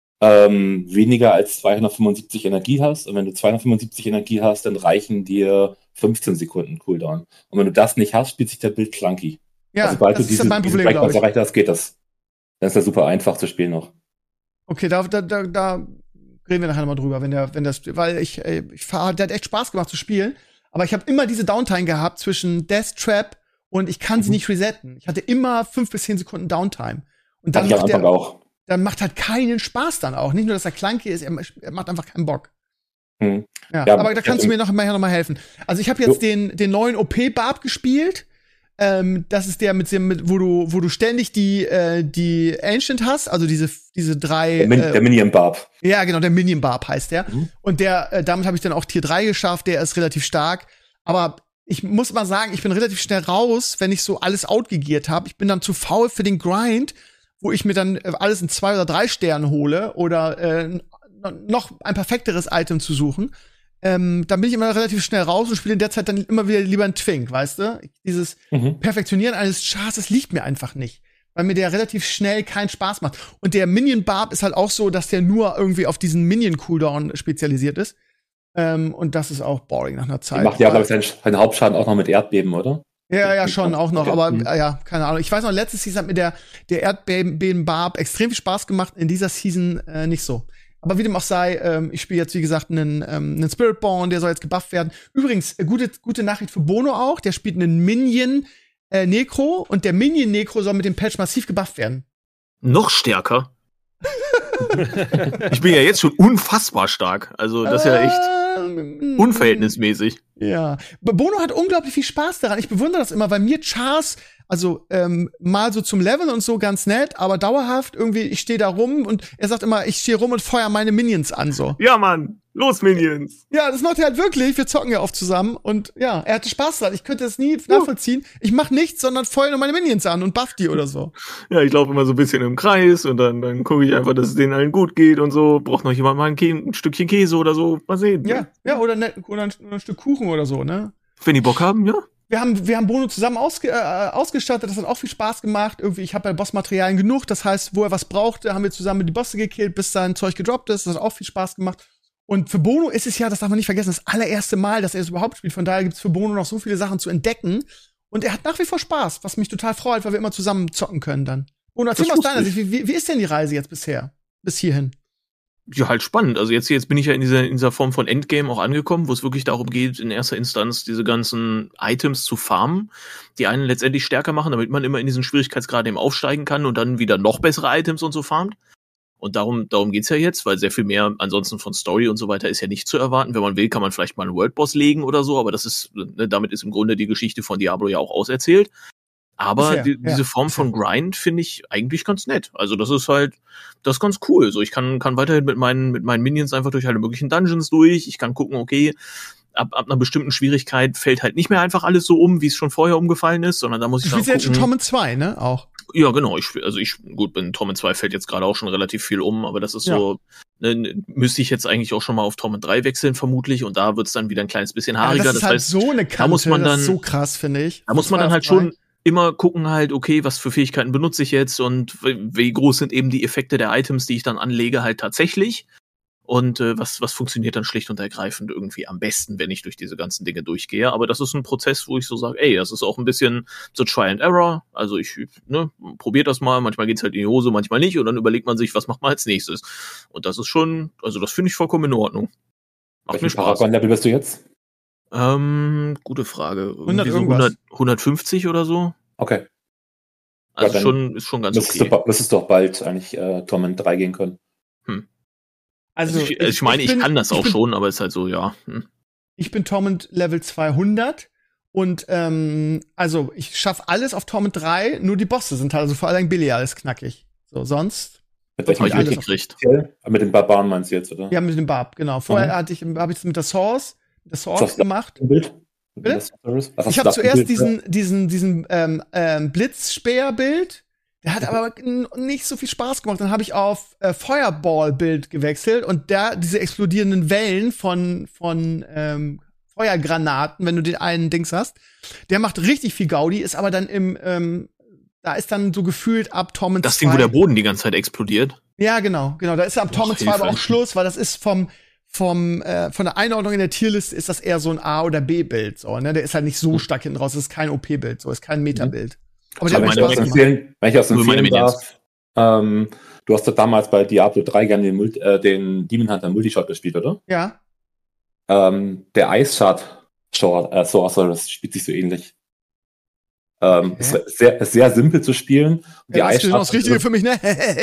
ähm, weniger als zweihundertfünfundsiebzig Energie hast. Und wenn du zweihundertfünfundsiebzig Energie hast, dann reichen dir fünfzehn Sekunden Cooldown. Und wenn du das nicht hast, spielt sich der Bild clunky. Ja, also, sobald das du ist mein Problem, glaube ich. erreicht hast, geht das. Dann ist das super einfach zu spielen noch. Okay, da, da, da, da reden wir nachher nochmal drüber, wenn der, wenn das, weil ich, ich fahre, der hat echt Spaß gemacht zu spielen. Aber ich habe immer diese Downtime gehabt zwischen Death Trap und ich kann sie nicht resetten. Ich hatte immer fünf bis zehn Sekunden Downtime. Und dann macht der, auch. dann macht halt keinen Spaß dann auch. Nicht nur, dass er clunky ist, er, er macht einfach keinen Bock. Hm. Ja, ja, aber da kannst du mir noch mal, noch mal helfen. Also ich habe jetzt so. den, den neuen O P-Barb gespielt. Ähm, das ist der mit dem, mit, wo du, wo du ständig die, äh, die Ancient hast, also diese, diese drei. Der, Min äh, der Minion Barb. Ja, genau, der Minion Barb heißt der. Mhm. Und der, äh, damit habe ich dann auch Tier drei geschafft, der ist relativ stark. Aber ich muss mal sagen, ich bin relativ schnell raus, wenn ich so alles outgegeart habe. Ich bin dann zu faul für den Grind, wo ich mir dann äh, alles in zwei oder drei Sternen hole oder äh, noch ein perfekteres Item zu suchen. Ähm, dann bin ich immer relativ schnell raus und spiele in der Zeit dann immer wieder lieber einen Twink, weißt du? Dieses mhm. Perfektionieren eines Chars, das liegt mir einfach nicht. Weil mir der relativ schnell keinen Spaß macht. Und der Minion Barb ist halt auch so, dass der nur irgendwie auf diesen Minion Cooldown spezialisiert ist. Ähm, und das ist auch boring nach einer Zeit. Die macht ja, glaube ich, seinen, seinen Hauptschaden auch noch mit Erdbeben, oder? Ja, ja, schon, auch noch. Aber mhm. ja, keine Ahnung. Ich weiß noch, letzte Season hat mir der, der Erdbeben Barb extrem viel Spaß gemacht. In dieser Season äh, nicht so. Aber wie dem auch sei, ähm, ich spiele jetzt, wie gesagt, einen, ähm, einen Spiritborn, der soll jetzt gebufft werden. Übrigens, äh, gute, gute Nachricht für Bono auch, der spielt einen Minion äh, Necro und der Minion Necro soll mit dem Patch massiv gebufft werden. Noch stärker? Ich bin ja jetzt schon unfassbar stark. Also das ist ja echt unverhältnismäßig. Ja. Bono hat unglaublich viel Spaß daran. Ich bewundere das immer, weil mir Chars, also ähm, mal so zum Leveln und so ganz nett, aber dauerhaft irgendwie, ich stehe da rum und er sagt immer, ich stehe rum und feuer meine Minions an, so. Ja, Mann, los Minions. Ja, das macht er halt wirklich, wir zocken ja oft zusammen und ja, er hatte Spaß dran. Ich könnte das nie nachvollziehen. Ich mach nichts, sondern feuer nur meine Minions an und buff die oder so. Ja, ich laufe immer so ein bisschen im Kreis und dann, dann gucke ich einfach, dass es denen allen gut geht und so. Braucht noch jemand mal ein, Kä ein Stückchen Käse oder so, mal sehen. Ja, ja, oder, ne, oder, ein, oder ein Stück Kuchen oder so, ne? Wenn die Bock haben, ja. Wir haben, wir haben Bono zusammen ausge, äh, ausgestattet, das hat auch viel Spaß gemacht. Irgendwie, ich habe bei Bossmaterialien genug, das heißt, wo er was brauchte, haben wir zusammen die Bosse gekillt, bis sein Zeug gedroppt ist. Das hat auch viel Spaß gemacht. Und für Bono ist es ja, das darf man nicht vergessen, das allererste Mal, dass er es überhaupt spielt. Von daher gibt's für Bono noch so viele Sachen zu entdecken. Und er hat nach wie vor Spaß, was mich total freut, weil wir immer zusammen zocken können dann. Bono, erzähl mal aus deiner Sicht, wie, wie, wie ist denn die Reise jetzt bisher? Bis hierhin? Ja, halt spannend. Also jetzt, jetzt bin ich ja in dieser, in dieser Form von Endgame auch angekommen, wo es wirklich darum geht, in erster Instanz diese ganzen Items zu farmen, die einen letztendlich stärker machen, damit man immer in diesen Schwierigkeitsgrad eben aufsteigen kann und dann wieder noch bessere Items und so farmt. Und darum, darum geht's ja jetzt, weil sehr viel mehr ansonsten von Story und so weiter ist ja nicht zu erwarten. Wenn man will, kann man vielleicht mal einen Worldboss legen oder so, aber das ist, ne, damit ist im Grunde die Geschichte von Diablo ja auch auserzählt. Aber Bisher, die, ja. diese Form von Grind finde ich eigentlich ganz nett. Also das ist halt, das ist ganz cool. So, ich kann, kann weiterhin mit meinen, mit meinen Minions einfach durch alle möglichen Dungeons durch. Ich kann gucken, okay, ab, ab einer bestimmten Schwierigkeit fällt halt nicht mehr einfach alles so um, wie es schon vorher umgefallen ist, sondern da muss ich Du dann spielst ja gucken. jetzt schon Tom zwei, ne? Auch. Ja, genau. Ich, also ich, gut, in Tom zwei fällt jetzt gerade auch schon relativ viel um, aber das ist Ja. so, ne, müsste ich jetzt eigentlich auch schon mal auf Tom drei wechseln, vermutlich, und da wird's dann wieder ein kleines bisschen Ja, haariger. das ist das halt heißt, so eine Kante, da muss man das dann, ist so krass, finde ich. da muss man dann halt schon immer gucken halt, okay, was für Fähigkeiten benutze ich jetzt und wie groß sind eben die Effekte der Items, die ich dann anlege, halt tatsächlich. Und äh, was, was funktioniert dann schlicht und ergreifend irgendwie am besten, wenn ich durch diese ganzen Dinge durchgehe. Aber das ist ein Prozess, wo ich so sage, ey, das ist auch ein bisschen so Try and Error. Also ich, ne, probiert das mal, manchmal geht's halt in die Hose, manchmal nicht. Und dann überlegt man sich, was macht man als nächstes. Und das ist schon, also das finde ich vollkommen in Ordnung. Macht mir Welchen Spaß. Paragon-Level bist du jetzt? Ähm, gute Frage. hundert Irgendwie so irgendwas. hundert, hundertfünfzig oder so. Okay. Also dann schon, ist schon ganz Müsstest, okay. du, müsstest du auch bald eigentlich äh, Tom drei gehen können. Also, ich, ich meine, ich, bin- kann das ich auch bin, schon, aber ist halt so, ja. Hm. Ich bin Torment Level zweihundert und ähm, also ich schaffe alles auf Torment drei, nur die Bosse sind halt, also vor allem Billy alles knackig. So, sonst Mit Hab welchem ich alles mitgekriegt. Speziell? Mit den Barbaren meinst du jetzt, oder? ja mit dem Barb, genau. Vorher Mhm. hatte ich habe ich es mit der Source, mit der Source Was- gemacht. Ein Bild? Bitte? Was hast du Ich da habe für ein zuerst Bild? diesen diesen diesen ähm, ähm, Blitzspeer-Bild. Der hat aber n- nicht so viel Spaß gemacht. Dann habe ich auf äh, Fireball-Bild gewechselt und da diese explodierenden Wellen von von ähm, Feuergranaten, wenn du den einen Dings hast, der macht richtig viel Gaudi, ist aber dann im ähm, da ist dann so gefühlt ab Torment Das Ding, wo der Boden die ganze Zeit explodiert. Ja, genau, genau. Da ist ab Torment Ach, zwei aber auch Hilfe. Schluss, weil das ist vom vom äh, von der Einordnung in der Tierliste ist das eher so ein A- oder B-Bild. So, ne? Der ist halt nicht so stark hinten raus. Das ist kein O P-Bild, so ist kein Meta-Bild. Aber der Aber hat wenn mir ich Spaß was gemacht. empfehlen, wenn ich was Nur meine empfehlen Minions. darf, ähm, du hast doch damals bei Diablo drei gerne den, Multi, äh, den Demon Hunter Multishot gespielt, oder? Ja. Ähm, der Ice Shard Short, äh, Sorceress spielt sich so ähnlich. Ähm, Okay. Es ist sehr, sehr simpel zu spielen. Und die Ja, das Ice ist genau das Shard- Richtige für mich, ne?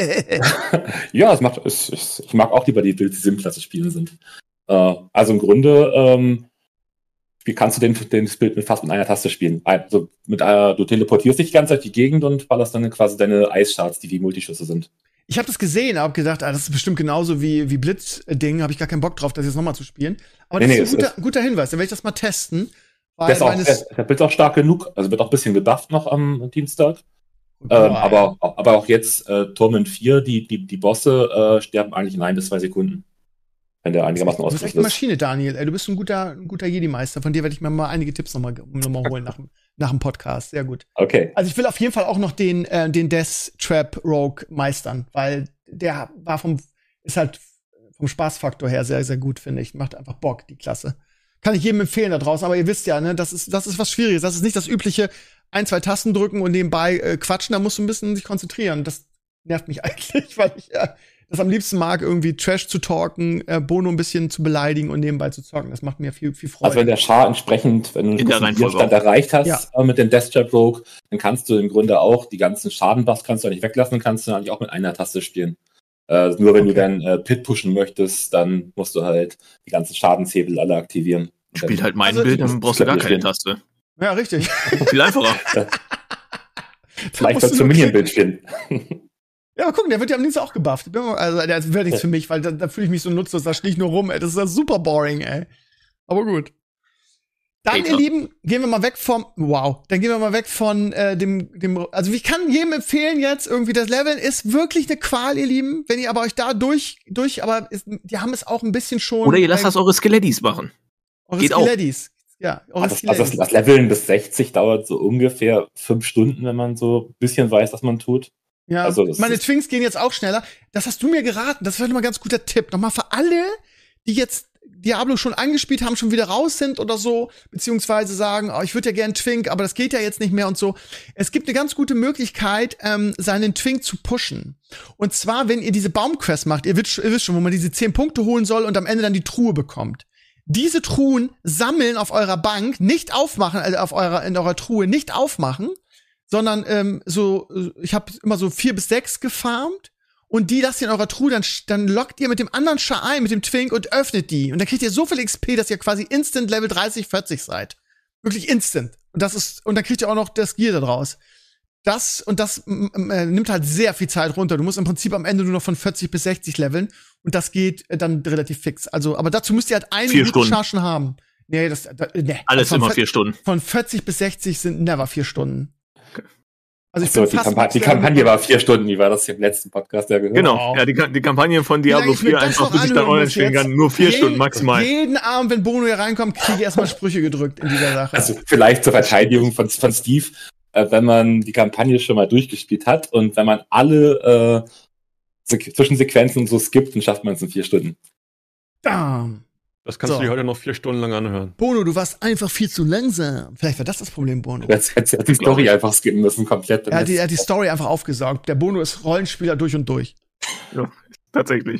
Ja, es macht, es, es, ich mag auch lieber die Builds, die simpler zu spielen sind. Äh, also im Grunde ähm, wie kannst du den, den Bild mit fast mit einer Taste spielen. Also mit einer, du teleportierst dich die ganze Zeit die Gegend und ballerst dann quasi deine Eisshards, die wie Multischüsse sind. Ich habe das gesehen, habe gedacht, ah, das ist bestimmt genauso wie, wie Blitz-Ding. Habe ich gar keinen Bock drauf, das jetzt nochmal zu spielen. Aber das Nee, nee, ist ein es guter, guter Hinweis. Dann werde ich das mal testen. Weil, Der, ist auch, meines- der, der Bild ist auch stark genug, also wird auch ein bisschen gebufft noch am Dienstag. Boah, Ähm, ey. aber, aber auch jetzt äh, Torment vier, die, die, die Bosse äh, sterben eigentlich in ein bis zwei Sekunden. Wenn der einigermaßen Du bist echt ausgerüstet eine ist. Maschine, Daniel. Ey, du bist ein guter, ein guter Jedi-Meister. Von dir werde ich mir mal einige Tipps nochmal noch mal holen nach, dem- nach dem Podcast. Sehr gut. Okay. Also ich will auf jeden Fall auch noch den, äh, den Death Trap Rogue meistern, weil der war vom, ist halt vom Spaßfaktor her sehr, sehr gut, finde ich. Macht einfach Bock, die Klasse. Kann ich jedem empfehlen da draußen, aber ihr wisst ja, ne, das ist, das ist was Schwieriges. Das ist nicht das übliche ein, zwei Tasten drücken und nebenbei äh, quatschen, da musst du ein bisschen sich konzentrieren. Das nervt mich eigentlich, weil ich ja das am liebsten mag, irgendwie Trash zu talken, äh, Bono ein bisschen zu beleidigen und nebenbei zu zocken. Das macht mir viel, viel Freude. Also wenn der Char entsprechend, wenn du einen In der gewissen Reihenfolge Widerstand erreicht hast Ja. äh, mit dem Death Trap Rogue, dann kannst du im Grunde auch die ganzen Schadenbuffs kannst du eigentlich weglassen, kannst du eigentlich auch mit einer Taste spielen. Äh, nur wenn Okay. du dann äh, Pit pushen möchtest, dann musst du halt die ganzen Schadenshebel alle aktivieren. Und Spielt dann- halt mein Also, Bild, dann brauchst du gar keine spielen. Taste. Ja, richtig. Viel einfacher. Vielleicht musst du sollst du nur Minion-Bild spielen. Ja, aber gucken, der wird ja am Dienstag auch gebufft. Bin mal- Also, der wird nichts für mich, weil da, da fühle ich mich so nutzlos, da stehe ich nur rum, ey. Das ist ja super boring, ey. Aber gut. Dann, Peter. ihr Lieben, gehen wir mal weg vom, wow, dann gehen wir mal weg von äh, dem, dem, also ich kann jedem empfehlen jetzt, irgendwie das Leveln ist wirklich eine Qual, ihr Lieben. Wenn ihr aber euch da durch, durch, aber ist, die haben es auch ein bisschen schon. Oder ihr lasst bei- das eure Skelettis machen. eure geht auch. Skelettis. Ja, eure Also, also das, Skelettis. das Leveln bis sechzig dauert so ungefähr fünf Stunden, wenn man so ein bisschen weiß, was man tut. Ja, also das meine ist- Twinks gehen jetzt auch schneller. Das hast du mir geraten. Das ist vielleicht mal ein ganz guter Tipp. Nochmal für alle, die jetzt Diablo schon angespielt haben, schon wieder raus sind oder so, beziehungsweise sagen, oh, ich würde ja gern Twink, aber das geht ja jetzt nicht mehr und so. Es gibt eine ganz gute Möglichkeit, ähm, seinen Twink zu pushen. Und zwar, wenn ihr diese Baumquest macht, ihr wisst, ihr wisst schon, wo man diese zehn Punkte holen soll und am Ende dann die Truhe bekommt. Diese Truhen sammeln auf eurer Bank, nicht aufmachen, also auf eurer, in eurer Truhe nicht aufmachen, sondern ähm, so, ich habe immer so vier bis sechs gefarmt. Und die lasst ihr in eurer Truhe, dann, dann lockt ihr mit dem anderen Char ein, mit dem Twink und öffnet die. Und dann kriegt ihr so viel X P, dass ihr quasi instant Level dreißig, vierzig seid. Wirklich instant. Und das ist, und dann kriegt ihr auch noch das Gear da draus. Das, und das äh, nimmt halt sehr viel Zeit runter. Du musst im Prinzip am Ende nur noch von vierzig bis sechzig leveln. Und das geht äh, dann relativ fix. Also, aber dazu müsst ihr halt einen guten Char schon haben. Nee, das, da, nee. Alles also immer vier Stunden. Von vierzig bis sechzig sind never vier Stunden. Also ich so, die, Kampa- die Kampagne war vier Stunden, wie war das im letzten Podcast ja gehört? Genau, ja, die, die Kampagne von Diablo vier einfach, bis ich dann online stehen kann, nur vier jeden, Stunden maximal. Jeden Abend, wenn Bono hier reinkommt, kriege ich erstmal Sprüche gedrückt in dieser Sache. Also vielleicht zur Verteidigung von, von Steve, äh, wenn man die Kampagne schon mal durchgespielt hat und wenn man alle äh, Se- Zwischensequenzen und so skippt, dann schafft man es in vier Stunden. Damn. Das kannst So. du dir heute noch vier Stunden lang anhören. Bono, du warst einfach viel zu langsam. Vielleicht war das das Problem, Bono. Jetzt hätte die Story einfach skippen müssen, komplett. Er hat, die, er hat die Story einfach aufgesaugt. Der Bono ist Rollenspieler durch und durch. Ja, tatsächlich.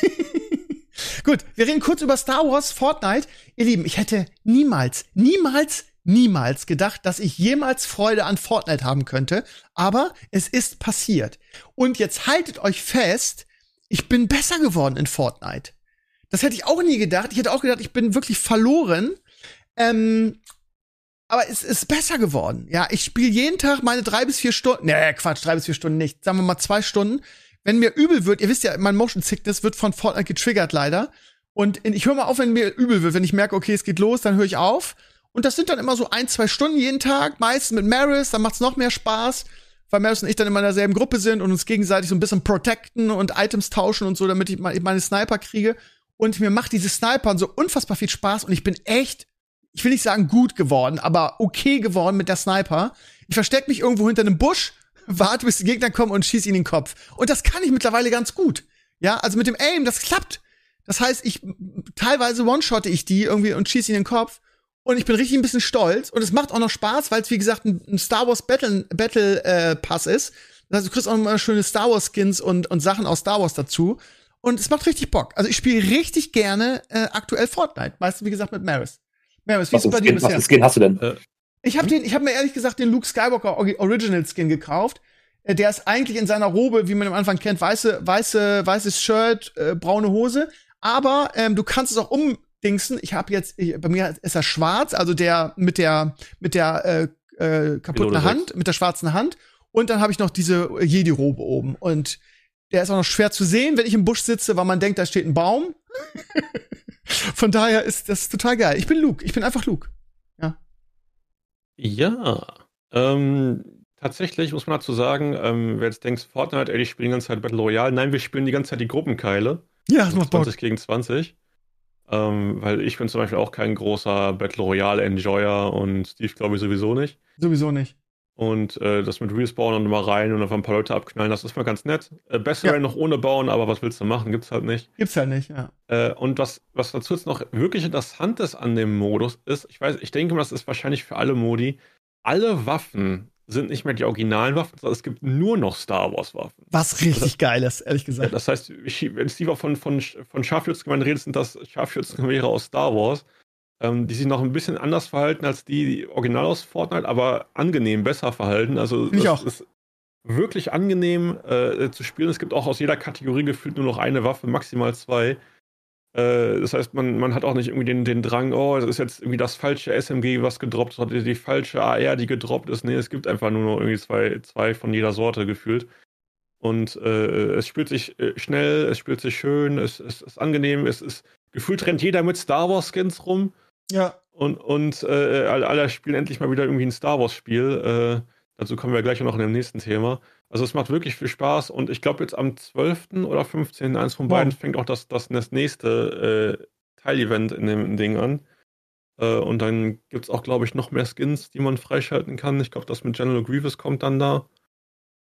Gut, wir reden kurz über Star Wars Fortnite. Ihr Lieben, ich hätte niemals, niemals, niemals gedacht, dass ich jemals Freude an Fortnite haben könnte. Aber es ist passiert. Und jetzt haltet euch fest, ich bin besser geworden in Fortnite. Das hätte ich auch nie gedacht. Ich hätte auch gedacht, ich bin wirklich verloren. Ähm, aber es ist besser geworden. Ja, ich spiele jeden Tag meine drei bis vier Stunden. Nee, Quatsch, drei bis vier Stunden nicht. Sagen wir mal zwei Stunden. Wenn mir übel wird, ihr wisst ja, mein Motion Sickness wird von Fortnite getriggert leider. Und ich höre mal auf, wenn mir übel wird. Wenn ich merke, okay, es geht los, dann höre ich auf. Und das sind dann immer so ein, zwei Stunden jeden Tag. Meistens mit Maris, dann macht's noch mehr Spaß. Weil Maris und ich dann immer in derselben Gruppe sind und uns gegenseitig so ein bisschen protecten und Items tauschen und so, damit ich meine Sniper kriege. Und mir macht diese Snipern so unfassbar viel Spaß und ich bin echt, ich will nicht sagen gut geworden, aber okay geworden mit der Sniper. Ich verstecke mich irgendwo hinter einem Busch, warte, bis die Gegner kommen und schieße ihnen in den Kopf. Und das kann ich mittlerweile ganz gut. Ja, also mit dem Aim, das klappt. Das heißt, ich teilweise one-shotte ich die irgendwie und schieße ihnen in den Kopf. Und ich bin richtig ein bisschen stolz. Und es macht auch noch Spaß, weil es, wie gesagt, ein, ein Star Wars Battle, Battle äh, Pass ist. Das heißt, du kriegst auch immer schöne Star Wars Skins und, und Sachen aus Star Wars dazu. Und es macht richtig Bock. Also ich spiele richtig gerne äh, aktuell Fortnite. Meistens, wie gesagt, mit Maris. Maris, wie ist es bei dir Skin, bisher? was für Skin hast du denn? Äh. Ich habe den, ich habe mir ehrlich gesagt den Luke Skywalker Original Skin gekauft. Äh, der ist eigentlich in seiner Robe, wie man am Anfang kennt, weiße, weiße, weißes Shirt, äh, braune Hose. Aber ähm, du kannst es auch umdingsen. Ich habe jetzt, ich, bei mir ist er schwarz, also der mit der mit der äh, äh, kaputten Hand, mit der schwarzen Hand. Und dann habe ich noch diese Jedi-Robe oben. Und der ist auch noch schwer zu sehen, wenn ich im Busch sitze, weil man denkt, da steht ein Baum. Von daher ist das total geil. Ich bin Luke. Ich bin einfach Luke. Ja. Ja. Ähm, tatsächlich muss man dazu sagen, ähm, wer jetzt denkt, Fortnite, ey, die spielen die ganze Zeit Battle Royale. Nein, wir spielen die ganze Zeit die Gruppenkeile. Ja, das macht Bock. zwanzig gegen zwanzig. Ähm, weil ich bin zum Beispiel auch kein großer Battle Royale-Enjoyer und Steve glaube ich sowieso nicht. Sowieso nicht. Und äh, das mit Respawn und mal rein und einfach ein paar Leute abknallen, das ist mal ganz nett. Äh, besser ja. noch ohne bauen, aber was willst du machen? Gibt's halt nicht. Gibt's halt nicht, ja. Äh, und was, was dazu jetzt noch wirklich interessant ist an dem Modus ist, ich weiß, ich denke mal, das ist wahrscheinlich für alle Modi, alle Waffen sind nicht mehr die originalen Waffen, sondern es gibt nur noch Star Wars Waffen. Was richtig das, geil ist, ehrlich gesagt. Das heißt, wenn Steve auch von, von, von Scharfschützengewehren redet, sind das Scharfschützengewehre aus Star Wars. Ähm, die sich noch ein bisschen anders verhalten als die, die original aus Fortnite, aber angenehm besser verhalten. Also ich es auch. ist wirklich angenehm äh, zu spielen. Es gibt auch aus jeder Kategorie gefühlt nur noch eine Waffe, maximal zwei. Äh, das heißt, man, man hat auch nicht irgendwie den, den Drang, oh, das ist jetzt irgendwie das falsche S M G, was gedroppt ist, oder die falsche A R, die gedroppt ist. Nee, es gibt einfach nur noch irgendwie zwei, zwei von jeder Sorte gefühlt. Und äh, es spielt sich äh, schnell, es spielt sich schön, es, es ist angenehm, es ist gefühlt rennt jeder mit Star Wars Skins rum. Ja. Und, und äh, alle, alle spielen endlich mal wieder irgendwie ein Star Wars-Spiel. Äh, dazu kommen wir gleich noch in dem nächsten Thema. Also es macht wirklich viel Spaß und ich glaube jetzt am zwölften oder fünfzehnten eins von beiden wow. fängt auch das, das, das nächste äh, Teilevent in dem Ding an. Äh, und dann gibt es auch, glaube ich, noch mehr Skins, die man freischalten kann. Ich glaube, das mit General Grievous kommt dann da.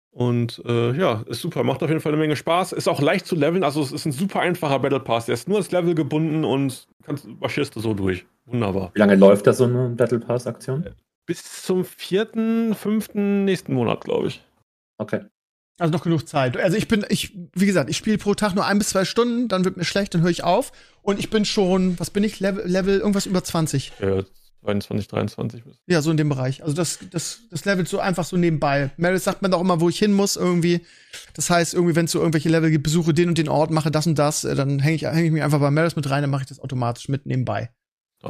Und äh, ja, ist super. Macht auf jeden Fall eine Menge Spaß. Ist auch leicht zu leveln. Also es ist ein super einfacher Battle Pass. Der ist nur als Level gebunden und kannst, marschierst du so durch. Wunderbar. Wie lange läuft da so eine Battle Pass-Aktion? Bis zum vierten, fünften nächsten Monat, glaube ich. Okay. Also noch genug Zeit. Also ich bin, ich, wie gesagt, ich spiele pro Tag nur ein bis zwei Stunden, dann wird mir schlecht, dann höre ich auf. Und ich bin schon, was bin ich, Level, Level irgendwas über zwanzig. Ja, zweiundzwanzig, dreiundzwanzig. Ja, so in dem Bereich. Also das, das, das levelt so einfach so nebenbei. Meredith sagt mir doch immer, wo ich hin muss irgendwie. Das heißt, irgendwie, wenn es so irgendwelche Level gibt, besuche den und den Ort, mache das und das, dann hänge ich, häng ich mich einfach bei Meredith mit rein, dann mache ich das automatisch mit nebenbei. Ja.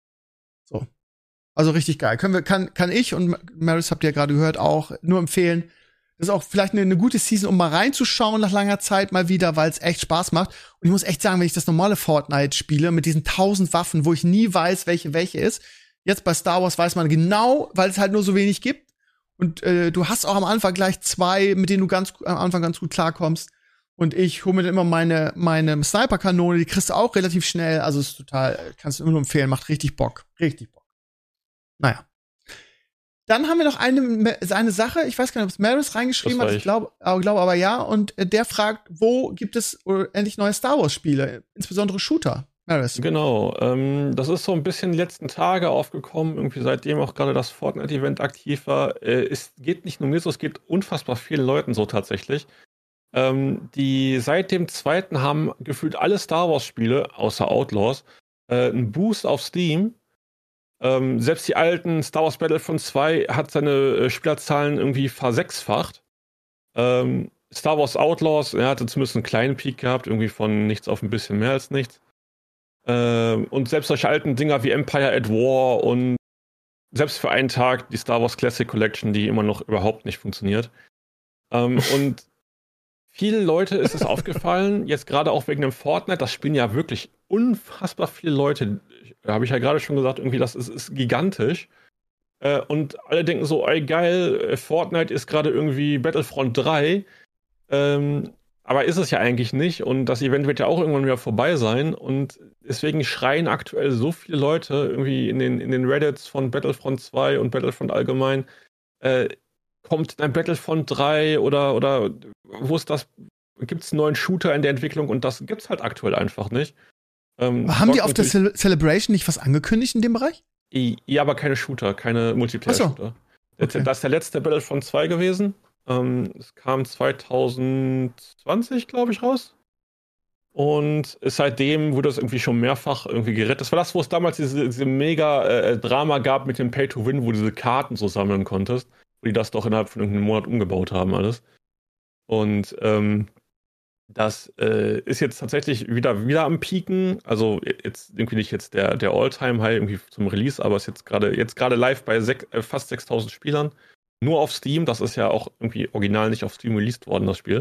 So. Also richtig geil. Können wir, kann, kann ich und Meredith habt ihr ja gerade gehört auch nur empfehlen. Das ist auch vielleicht eine, eine gute Season, um mal reinzuschauen nach langer Zeit mal wieder, weil es echt Spaß macht. Und ich muss echt sagen, wenn ich das normale Fortnite spiele mit diesen tausend Waffen, wo ich nie weiß, welche welche ist, jetzt bei Star Wars weiß man genau, weil es halt nur so wenig gibt. Und äh, du hast auch am Anfang gleich zwei, mit denen du ganz am Anfang ganz gut klarkommst. Und ich hole mir dann immer meine meine Sniper-Kanone, die kriegst du auch relativ schnell. Also ist total, kannst du nur empfehlen, macht richtig Bock, richtig Bock. Naja. Dann haben wir noch eine, eine Sache, ich weiß gar nicht, ob es Maris reingeschrieben hat, ich glaube glaub aber ja, und äh, der fragt, wo gibt es äh, endlich neue Star Wars-Spiele, insbesondere Shooter, Maris? Genau, ähm, das ist so ein bisschen die letzten Tage aufgekommen, irgendwie seitdem auch gerade das Fortnite-Event aktiv war. Äh, es geht nicht nur mir so, es geht unfassbar vielen Leuten so tatsächlich. Ähm, die seit dem zweiten haben gefühlt alle Star Wars-Spiele, außer Outlaws, äh, einen Boost auf Steam. Ähm, selbst die alten Star Wars Battlefront zwei hat seine äh, Spielerzahlen irgendwie versechsfacht. Ähm, Star Wars Outlaws, er hatte zumindest einen kleinen Peak gehabt, irgendwie von nichts auf ein bisschen mehr als nichts. Ähm, und selbst solche alten Dinger wie Empire at War und selbst für einen Tag die Star Wars Classic Collection, die immer noch überhaupt nicht funktioniert. Ähm, und viele Leute ist es aufgefallen, jetzt gerade auch wegen dem Fortnite, das spielen ja wirklich unfassbar viele Leute. Habe ich ja gerade schon gesagt, irgendwie, das ist, ist gigantisch. Äh, und alle denken so, ey geil, Fortnite ist gerade irgendwie Battlefront drei. Ähm, aber ist es ja eigentlich nicht. Und das Event wird ja auch irgendwann wieder vorbei sein. Und deswegen schreien aktuell so viele Leute irgendwie in den, in den Reddits von Battlefront zwei und Battlefront allgemein, äh, kommt ein Battlefront drei oder, oder wo ist das? Gibt es einen neuen Shooter in der Entwicklung? Und das gibt es halt aktuell einfach nicht. Ähm, haben die auf der Ce- Celebration nicht was angekündigt in dem Bereich? Ja, aber keine Shooter, keine Multiplayer-Shooter. So. Okay. Das ist der letzte Battlefront zwei gewesen. Ähm, es kam zwanzig zwanzig, glaube ich, raus. Und seitdem wurde es irgendwie schon mehrfach irgendwie gerettet. Das war das, wo es damals diese, diese mega äh, Drama gab mit dem Pay-to-Win, wo du diese Karten so sammeln konntest. Wo die das doch innerhalb von irgendeinem Monat umgebaut haben, alles. Und ähm, das äh, ist jetzt tatsächlich wieder, wieder am Pieken. Also jetzt irgendwie nicht jetzt der, der All-Time-High irgendwie zum Release, aber ist jetzt gerade jetzt gerade live bei sech, äh, fast sechstausend Spielern. Nur auf Steam. Das ist ja auch irgendwie original nicht auf Steam released worden, das Spiel.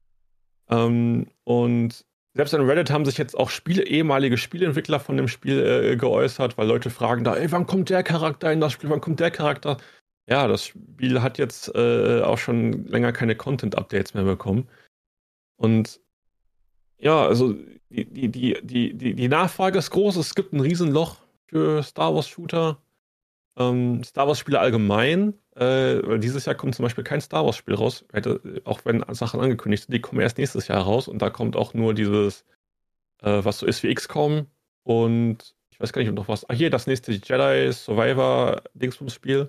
Ähm, und selbst an Reddit haben sich jetzt auch Spiele, ehemalige Spieleentwickler von dem Spiel äh, geäußert, weil Leute fragen da, ey, wann kommt der Charakter in das Spiel? Wann kommt der Charakter? Ja, das Spiel hat jetzt äh, auch schon länger keine Content-Updates mehr bekommen. Und ja, also die, die, die, die, die Nachfrage ist groß. Es gibt ein Riesenloch für Star Wars-Shooter. Ähm, Star Wars-Spiele allgemein. Äh, weil dieses Jahr kommt zum Beispiel kein Star Wars-Spiel raus. Hätte, auch wenn Sachen angekündigt sind, die kommen erst nächstes Jahr raus. Und da kommt auch nur dieses, äh, was so ist wie X COM. Und ich weiß gar nicht, ob noch was. Ah, hier, das nächste Jedi Survivor-Dingsbums-Spiel.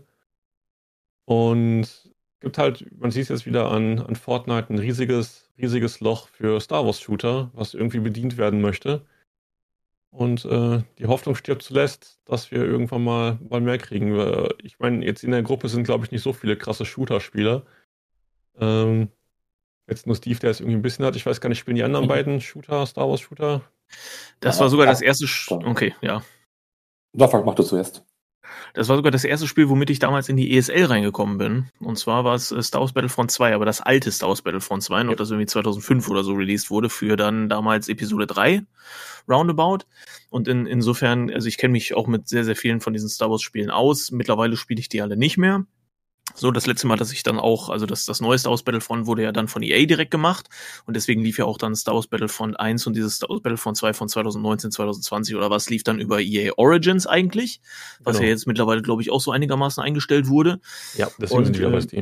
Und es gibt halt, man sieht es jetzt wieder an, an Fortnite, ein riesiges, riesiges Loch für Star Wars-Shooter, was irgendwie bedient werden möchte. Und äh, die Hoffnung stirbt zuletzt, dass wir irgendwann mal, mal mehr kriegen. Ich meine, jetzt in der Gruppe sind, glaube ich, nicht so viele krasse Shooter-Spieler. Ähm, jetzt nur Steve, der es irgendwie ein bisschen hat. Ich weiß gar nicht, spielen die anderen mhm. beiden Shooter, Star Wars-Shooter? Das ja, war sogar ja. das erste... Sch- okay, ja. Sag, mach du zuerst. Das war sogar das erste Spiel, womit ich damals in die E S L reingekommen bin. Und zwar war es Star Wars Battlefront zwei, aber das alte Star Wars Battlefront zwei, noch ja. das irgendwie zweitausendfünf oder so released wurde, für dann damals Episode drei, roundabout. Und in, insofern, also ich kenne mich auch mit sehr, sehr vielen von diesen Star Wars Spielen aus. Mittlerweile spiele ich die alle nicht mehr. So, das letzte Mal, dass ich dann auch, also das, das neue Star Wars Battlefront wurde ja dann von E A direkt gemacht und deswegen lief ja auch dann Star Wars Battlefront eins und dieses Star Wars Battlefront zwei von zwanzig neunzehn, zwanzig zwanzig oder was, lief dann über E A Origins eigentlich, was genau. ja jetzt mittlerweile, glaube ich, auch so einigermaßen eingestellt wurde. Ja, deswegen und, sind die wieder bei Steam.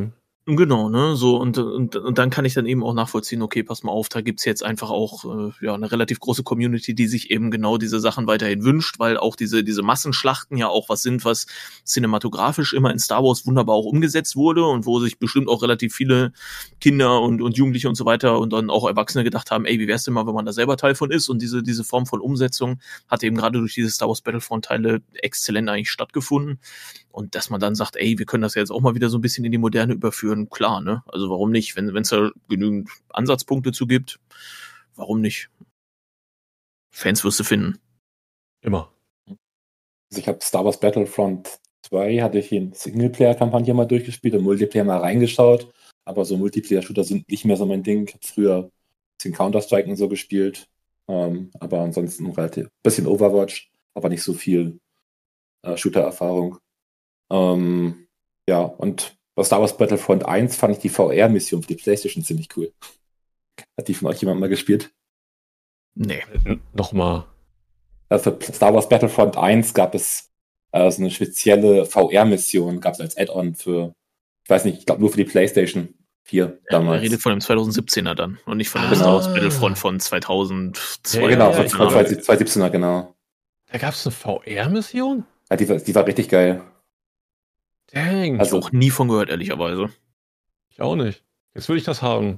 Genau, ne, so, und, und, und dann kann ich dann eben auch nachvollziehen, okay, pass mal auf, da gibt's jetzt einfach auch, äh, ja, eine relativ große Community, die sich eben genau diese Sachen weiterhin wünscht, weil auch diese, diese Massenschlachten ja auch was sind, was cinematografisch immer in Star Wars wunderbar auch umgesetzt wurde und wo sich bestimmt auch relativ viele Kinder und, und Jugendliche und so weiter und dann auch Erwachsene gedacht haben, ey, wie wär's denn mal, wenn man da selber Teil von ist, und diese, diese Form von Umsetzung hat eben gerade durch diese Star Wars Battlefront-Teile exzellent eigentlich stattgefunden. Und dass man dann sagt, ey, wir können das ja jetzt auch mal wieder so ein bisschen in die Moderne überführen, klar, ne? Also warum nicht? Wenn es da genügend Ansatzpunkte zu gibt, warum nicht? Fans wirst du finden. Immer. Also ich habe Star Wars Battlefront zwei, hatte ich in Singleplayer-Kampagne mal durchgespielt und Multiplayer mal reingeschaut, aber so Multiplayer-Shooter sind nicht mehr so mein Ding. Ich habe früher ein bisschen Counter-Strike und so gespielt, ähm, aber ansonsten relativ bisschen Overwatch, aber nicht so viel äh, Shooter-Erfahrung. Ähm, ja, und bei Star Wars Battlefront eins fand ich die V R-Mission für die PlayStation ziemlich cool. Hat die von euch jemand mal gespielt? Nee. N- Nochmal. Also für Star Wars Battlefront eins gab es äh, so eine spezielle V R-Mission, gab es als Add-on für, ich weiß nicht, ich glaube nur für die PlayStation vier Ja, damals. er redet von dem zweitausendsiebzehner dann und nicht von dem Ah. Star Wars Battlefront von zweitausendzwei. Ja, genau, ja, von ich von weiß. zweitausendsiebzehner, genau. Da gab es eine V R-Mission? Ja, die, war- die war richtig geil. Dang. Also- Auch nie von gehört, ehrlicherweise. Ich auch nicht. Jetzt will ich das haben.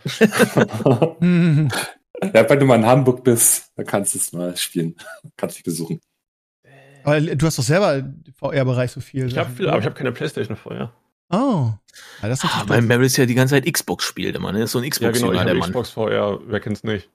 Hm. Ja, wenn du mal in Hamburg bist, dann kannst du es mal spielen. Kannst dich besuchen. Aber du hast doch selber im V R-Bereich so viel. Ich habe viel, aber ich habe keine PlayStation V R. Oh. Ja, das ist Ah, natürlich weil doof. Maris ja die ganze Zeit Xbox spielt immer, ne? Das ist so ein Ja, genau, ich Xbox-Jünger, habe der Mann. Xbox V R. Wer kennt's nicht?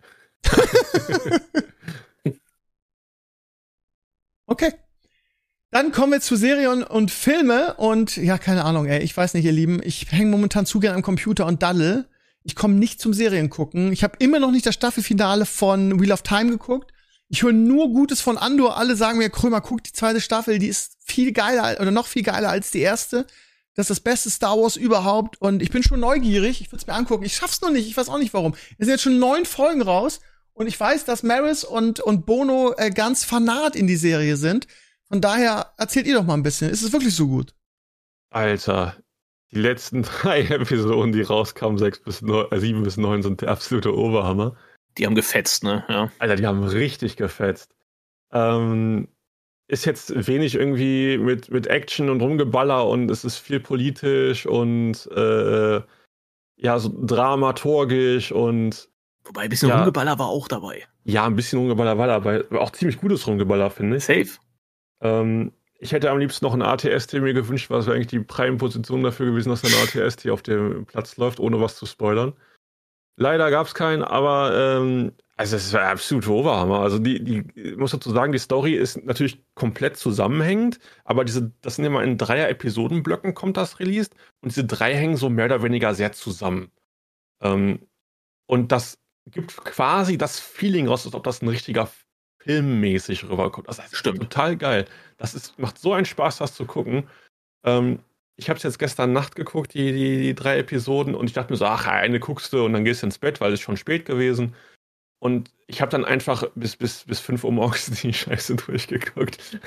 Okay. Dann kommen wir zu Serien und Filme und ja, keine Ahnung, ey, ich weiß nicht, ihr Lieben, ich hänge momentan zu gern am Computer und daddel. Ich komme nicht zum Serien gucken. Ich habe immer noch nicht das Staffelfinale von Wheel of Time geguckt. Ich höre nur Gutes von Andor. Alle sagen mir, Krömer, guck die zweite Staffel, die ist viel geiler oder noch viel geiler als die erste. Das ist das beste Star Wars überhaupt und ich bin schon neugierig. Ich würde es mir angucken. Ich schaff's noch nicht. Ich weiß auch nicht warum. Es sind jetzt schon neun Folgen raus und ich weiß, dass Maris und und Bono äh, ganz fanat in die Serie sind. Von daher erzählt ihr doch mal ein bisschen. Ist es wirklich so gut? Alter, die letzten drei Episoden, die rauskamen, sechs bis neun, äh, sieben bis neun, sind der absolute Oberhammer. Die haben gefetzt, ne? Ja. Alter, die haben richtig gefetzt. Ähm, ist jetzt wenig irgendwie mit, mit Action und Rumgeballer und es ist viel politisch und äh, ja, so dramaturgisch und Wobei ein bisschen Ja. Rumgeballer war auch dabei. ja, ein bisschen Rumgeballer war dabei, aber auch ziemlich gutes Rumgeballer, finde ich. Safe. Ähm, ich hätte am liebsten noch einen A T S-T mir gewünscht, weil es wäre eigentlich die Prime-Position dafür gewesen, dass ein A T S-T auf dem Platz läuft, ohne was zu spoilern. Leider gab es keinen, aber ähm, also es war absolut Oberhammer. Also die, die, ich muss dazu sagen, die Story ist natürlich komplett zusammenhängend, aber diese, das sind immer in Dreier-Episodenblöcken kommt das released und diese drei hängen so mehr oder weniger sehr zusammen. Ähm, und das gibt quasi das Feeling raus, als ob das ein richtiger filmmäßig rüberkommt. Das ist Stimmt. total geil. Das ist, macht so einen Spaß, das zu gucken. Ähm, ich habe es jetzt gestern Nacht geguckt, die, die, die drei Episoden, und ich dachte mir so, ach, eine guckst du und dann gehst du ins Bett, weil es schon spät gewesen. Und ich habe dann einfach bis, bis, bis fünf Uhr morgens die Scheiße durchgeguckt.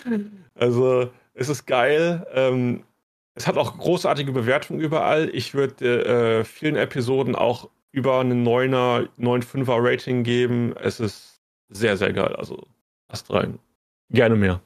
Also, es ist geil. Ähm, es hat auch großartige Bewertungen überall. Ich würde äh, vielen Episoden auch über einen neuner, neun Komma fünfer Rating geben. Es ist sehr, sehr geil. Also, lasst rein. Gerne mehr.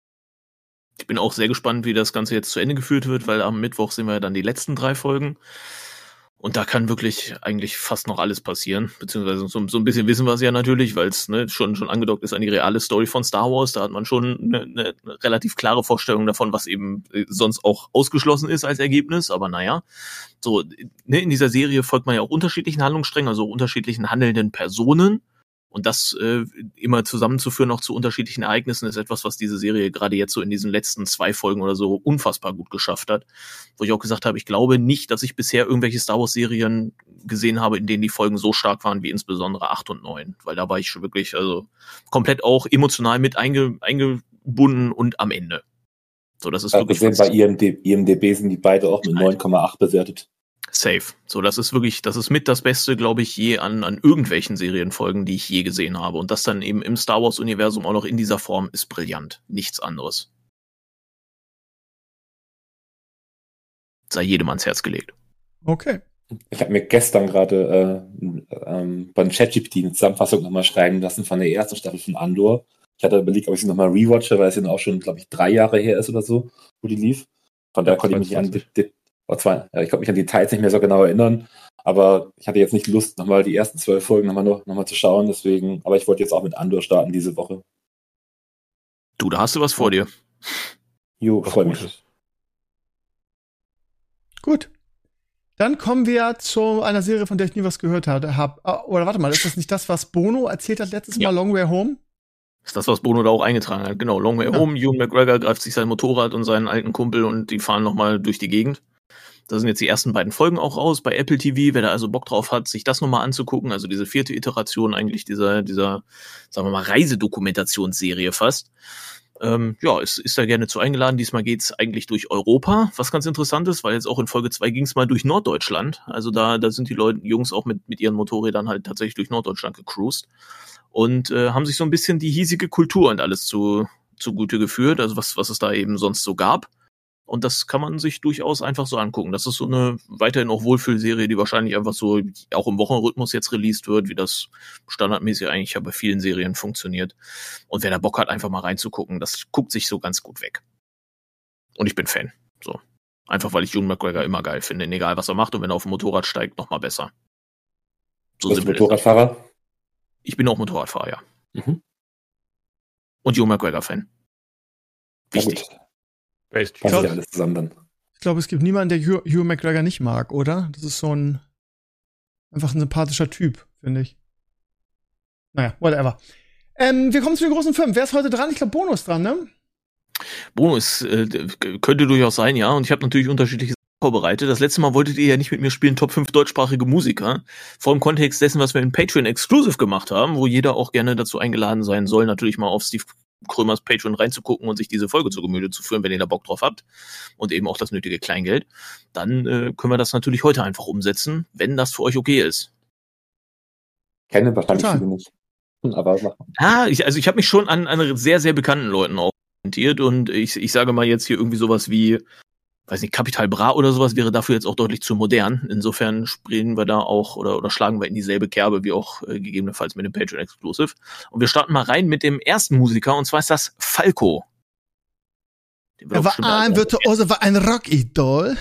Ich bin auch sehr gespannt, wie das Ganze jetzt zu Ende geführt wird, weil am Mittwoch sehen wir ja dann die letzten drei Folgen. Und da kann wirklich eigentlich fast noch alles passieren. Beziehungsweise so, so ein bisschen wissen wir es ja natürlich, weil es ne, schon, schon angedockt ist an die reale Story von Star Wars. Da hat man schon eine, eine relativ klare Vorstellung davon, was eben sonst auch ausgeschlossen ist als Ergebnis. Aber naja, so ne, in dieser Serie folgt man ja auch unterschiedlichen Handlungssträngen, also unterschiedlichen handelnden Personen. Und das äh, immer zusammenzuführen auch zu unterschiedlichen Ereignissen ist etwas, was diese Serie gerade jetzt so in diesen letzten zwei Folgen oder so unfassbar gut geschafft hat. Wo ich auch gesagt habe, ich glaube nicht, dass ich bisher irgendwelche Star Wars Serien gesehen habe, in denen die Folgen so stark waren wie insbesondere acht und neun. Weil da war ich schon wirklich also komplett auch emotional mit einge, eingebunden und am Ende. So, das ist Ja, wirklich gesehen, bei I M D, I M D B sind die beide auch mit neun Komma acht bewertet. safe. So, das ist wirklich, das ist mit das Beste, glaube ich, je an, an irgendwelchen Serienfolgen, die ich je gesehen habe. Und das dann eben im Star Wars-Universum auch noch in dieser Form ist brillant. Nichts anderes. Sei jedem ans Herz gelegt. Okay. Ich habe mir gestern gerade äh, ähm, beim ChatGPT eine Zusammenfassung nochmal schreiben lassen von der ersten Staffel von Andor. Ich hatte überlegt, ob ich sie nochmal rewatche, weil es ja auch schon, glaube ich, drei Jahre her ist oder so, wo die lief. Von daher konnte ich mich an die, die, oh, zwei, ja, ich konnte mich an die Details nicht mehr so genau erinnern, aber ich hatte jetzt nicht Lust, nochmal die ersten zwölf Folgen nochmal noch, noch mal zu schauen, deswegen, aber ich wollte jetzt auch mit Andor starten diese Woche. Du, da hast du was vor dir. Jo, freue mich. Gut. Dann kommen wir zu einer Serie, von der ich nie was gehört habe. Hab, oder warte mal, ist das nicht das, was Bono erzählt hat letztes Ja. Mal, Long Way Home? Ist das, was Bono da auch eingetragen hat. Genau, Long Way Ja. Home, Ewan McGregor greift sich sein Motorrad und seinen alten Kumpel und die fahren nochmal durch die Gegend. Da sind jetzt die ersten beiden Folgen auch raus bei Apple T V. Wer da also Bock drauf hat, sich das nochmal anzugucken, also diese vierte Iteration eigentlich dieser, dieser, sagen wir mal, Reisedokumentationsserie fast. Ähm, ja, ist, ist da gerne zu eingeladen. Diesmal geht's eigentlich durch Europa, was ganz interessant ist, weil jetzt auch in Folge zwei ging's mal durch Norddeutschland. Also da, da sind die Leute, Jungs auch mit, mit ihren Motorrädern halt tatsächlich durch Norddeutschland gecruised und äh, haben sich so ein bisschen die hiesige Kultur und alles zu, zugute geführt, also was, was es da eben sonst so gab. Und das kann man sich durchaus einfach so angucken. Das ist so eine weiterhin auch Wohlfühlserie, die wahrscheinlich einfach so auch im Wochenrhythmus jetzt released wird, wie das standardmäßig eigentlich ja bei vielen Serien funktioniert. Und wer da Bock hat, einfach mal reinzugucken, das guckt sich so ganz gut weg. Und ich bin Fan. So. Einfach weil ich Ewan McGregor immer geil finde, egal was er macht. Und wenn er auf dem Motorrad steigt, noch mal besser. So Bist du simpel ist Motorradfahrer? das. Ich bin auch Motorradfahrer, ja. Mhm. Und Ewan McGregor-Fan. Wichtig. Ja, Based passt glaub- ja alles zusammen dann. Ich glaube, es gibt niemanden, der Hugh, Hugh McGregor nicht mag, oder? Das ist so ein einfach ein sympathischer Typ, finde ich. Naja, whatever. Ähm, wir kommen zu den großen Filmen. Wer ist heute dran? Ich glaube, Bono ist dran, ne? Bono ist, äh, könnte durchaus sein, ja. Und ich habe natürlich unterschiedliche Sachen vorbereitet. Das letzte Mal wolltet ihr ja nicht mit mir spielen, Top fünf deutschsprachige Musiker. Vor dem Kontext dessen, was wir in Patreon Exclusive gemacht haben, wo jeder auch gerne dazu eingeladen sein soll, natürlich mal auf Steve Krömers Patreon reinzugucken und sich diese Folge zu Gemüte zu führen, wenn ihr da Bock drauf habt. Und eben auch das nötige Kleingeld. Dann äh, können wir das natürlich heute einfach umsetzen, wenn das für euch okay ist. Kenne wahrscheinlich Total. viele nicht. Hm, Aber mach mal. Ah, ich, also ich habe mich schon an, an sehr, sehr bekannten Leuten auch orientiert und ich, ich sage mal jetzt hier irgendwie sowas wie, weiß nicht, Capital Bra oder sowas wäre dafür jetzt auch deutlich zu modern. Insofern springen wir da auch oder, oder schlagen wir in dieselbe Kerbe wie auch äh, gegebenenfalls mit dem Patreon Exclusive. Und wir starten mal rein mit dem ersten Musiker und zwar ist das Falco. Den wir Er auch war bestimmt alle ein kennen. Virtuose, war ein Rockidol.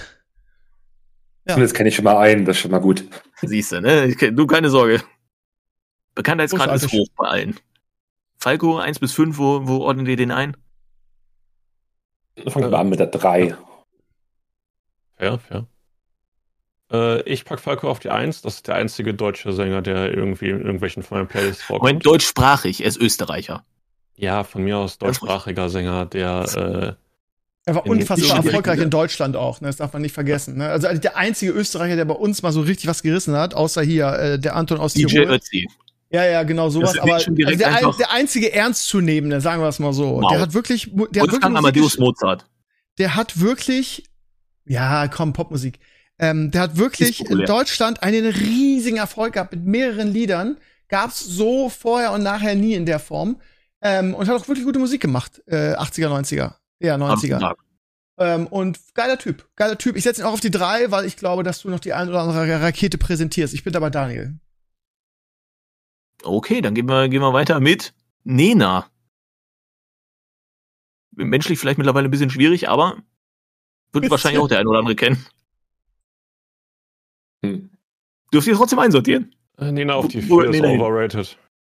Ja. Jetzt kenne ich schon mal einen, das ist schon mal gut. Siehst du, ne? Ich, kenn- du, keine Sorge. Bekanntheitsgrad ist Großartig. hoch bei allen. Falco, eins bis fünf, wo, wo ordnen wir den ein? Fangen wir mal an mit der drei. Fair, fair. Äh, ich pack Falco auf die eins. Das ist der einzige deutsche Sänger, der irgendwie in irgendwelchen von meinen Playlists vorkommt. Moment, deutschsprachig, er ist Österreicher. Ja, von mir aus deutschsprachiger Sänger, der Er war In- unfassbar in- erfolgreich in- in Deutschland auch, ne? Das darf man nicht vergessen. Ne? Also der einzige Österreicher, der bei uns mal so richtig was gerissen hat, außer hier äh, der Anton aus D J Tirol. Ötzi. Ja, ja, genau sowas. Das ist Aber schon also direkt der, ein, einfach- der einzige ernstzunehmende, sagen wir es mal so. Wow. Der hat wirklich, mu- der hat wirklich Wolfgang Musik Amadeus gesch- Mozart. der hat wirklich, ja, komm, Popmusik. Ähm, der hat wirklich Ist populär. in Deutschland einen riesigen Erfolg gehabt mit mehreren Liedern. Gab's so vorher und nachher nie in der Form. Ähm, und hat auch wirklich gute Musik gemacht. Äh, achtziger, neunziger. Ja, neunziger. Absolut. Ähm, und geiler Typ. Geiler Typ. Ich setze ihn auch auf die drei, weil ich glaube, dass du noch die ein oder andere Rakete präsentierst. Ich bin dabei Daniel. Okay, dann gehen wir, gehen wir weiter mit Nena. Menschlich vielleicht mittlerweile ein bisschen schwierig, aber wird Bisschen. wahrscheinlich auch der eine oder andere kennen. Hm. Dürft ihr trotzdem einsortieren? äh, Nena auf die Wo- vier ist Nena hin. overrated.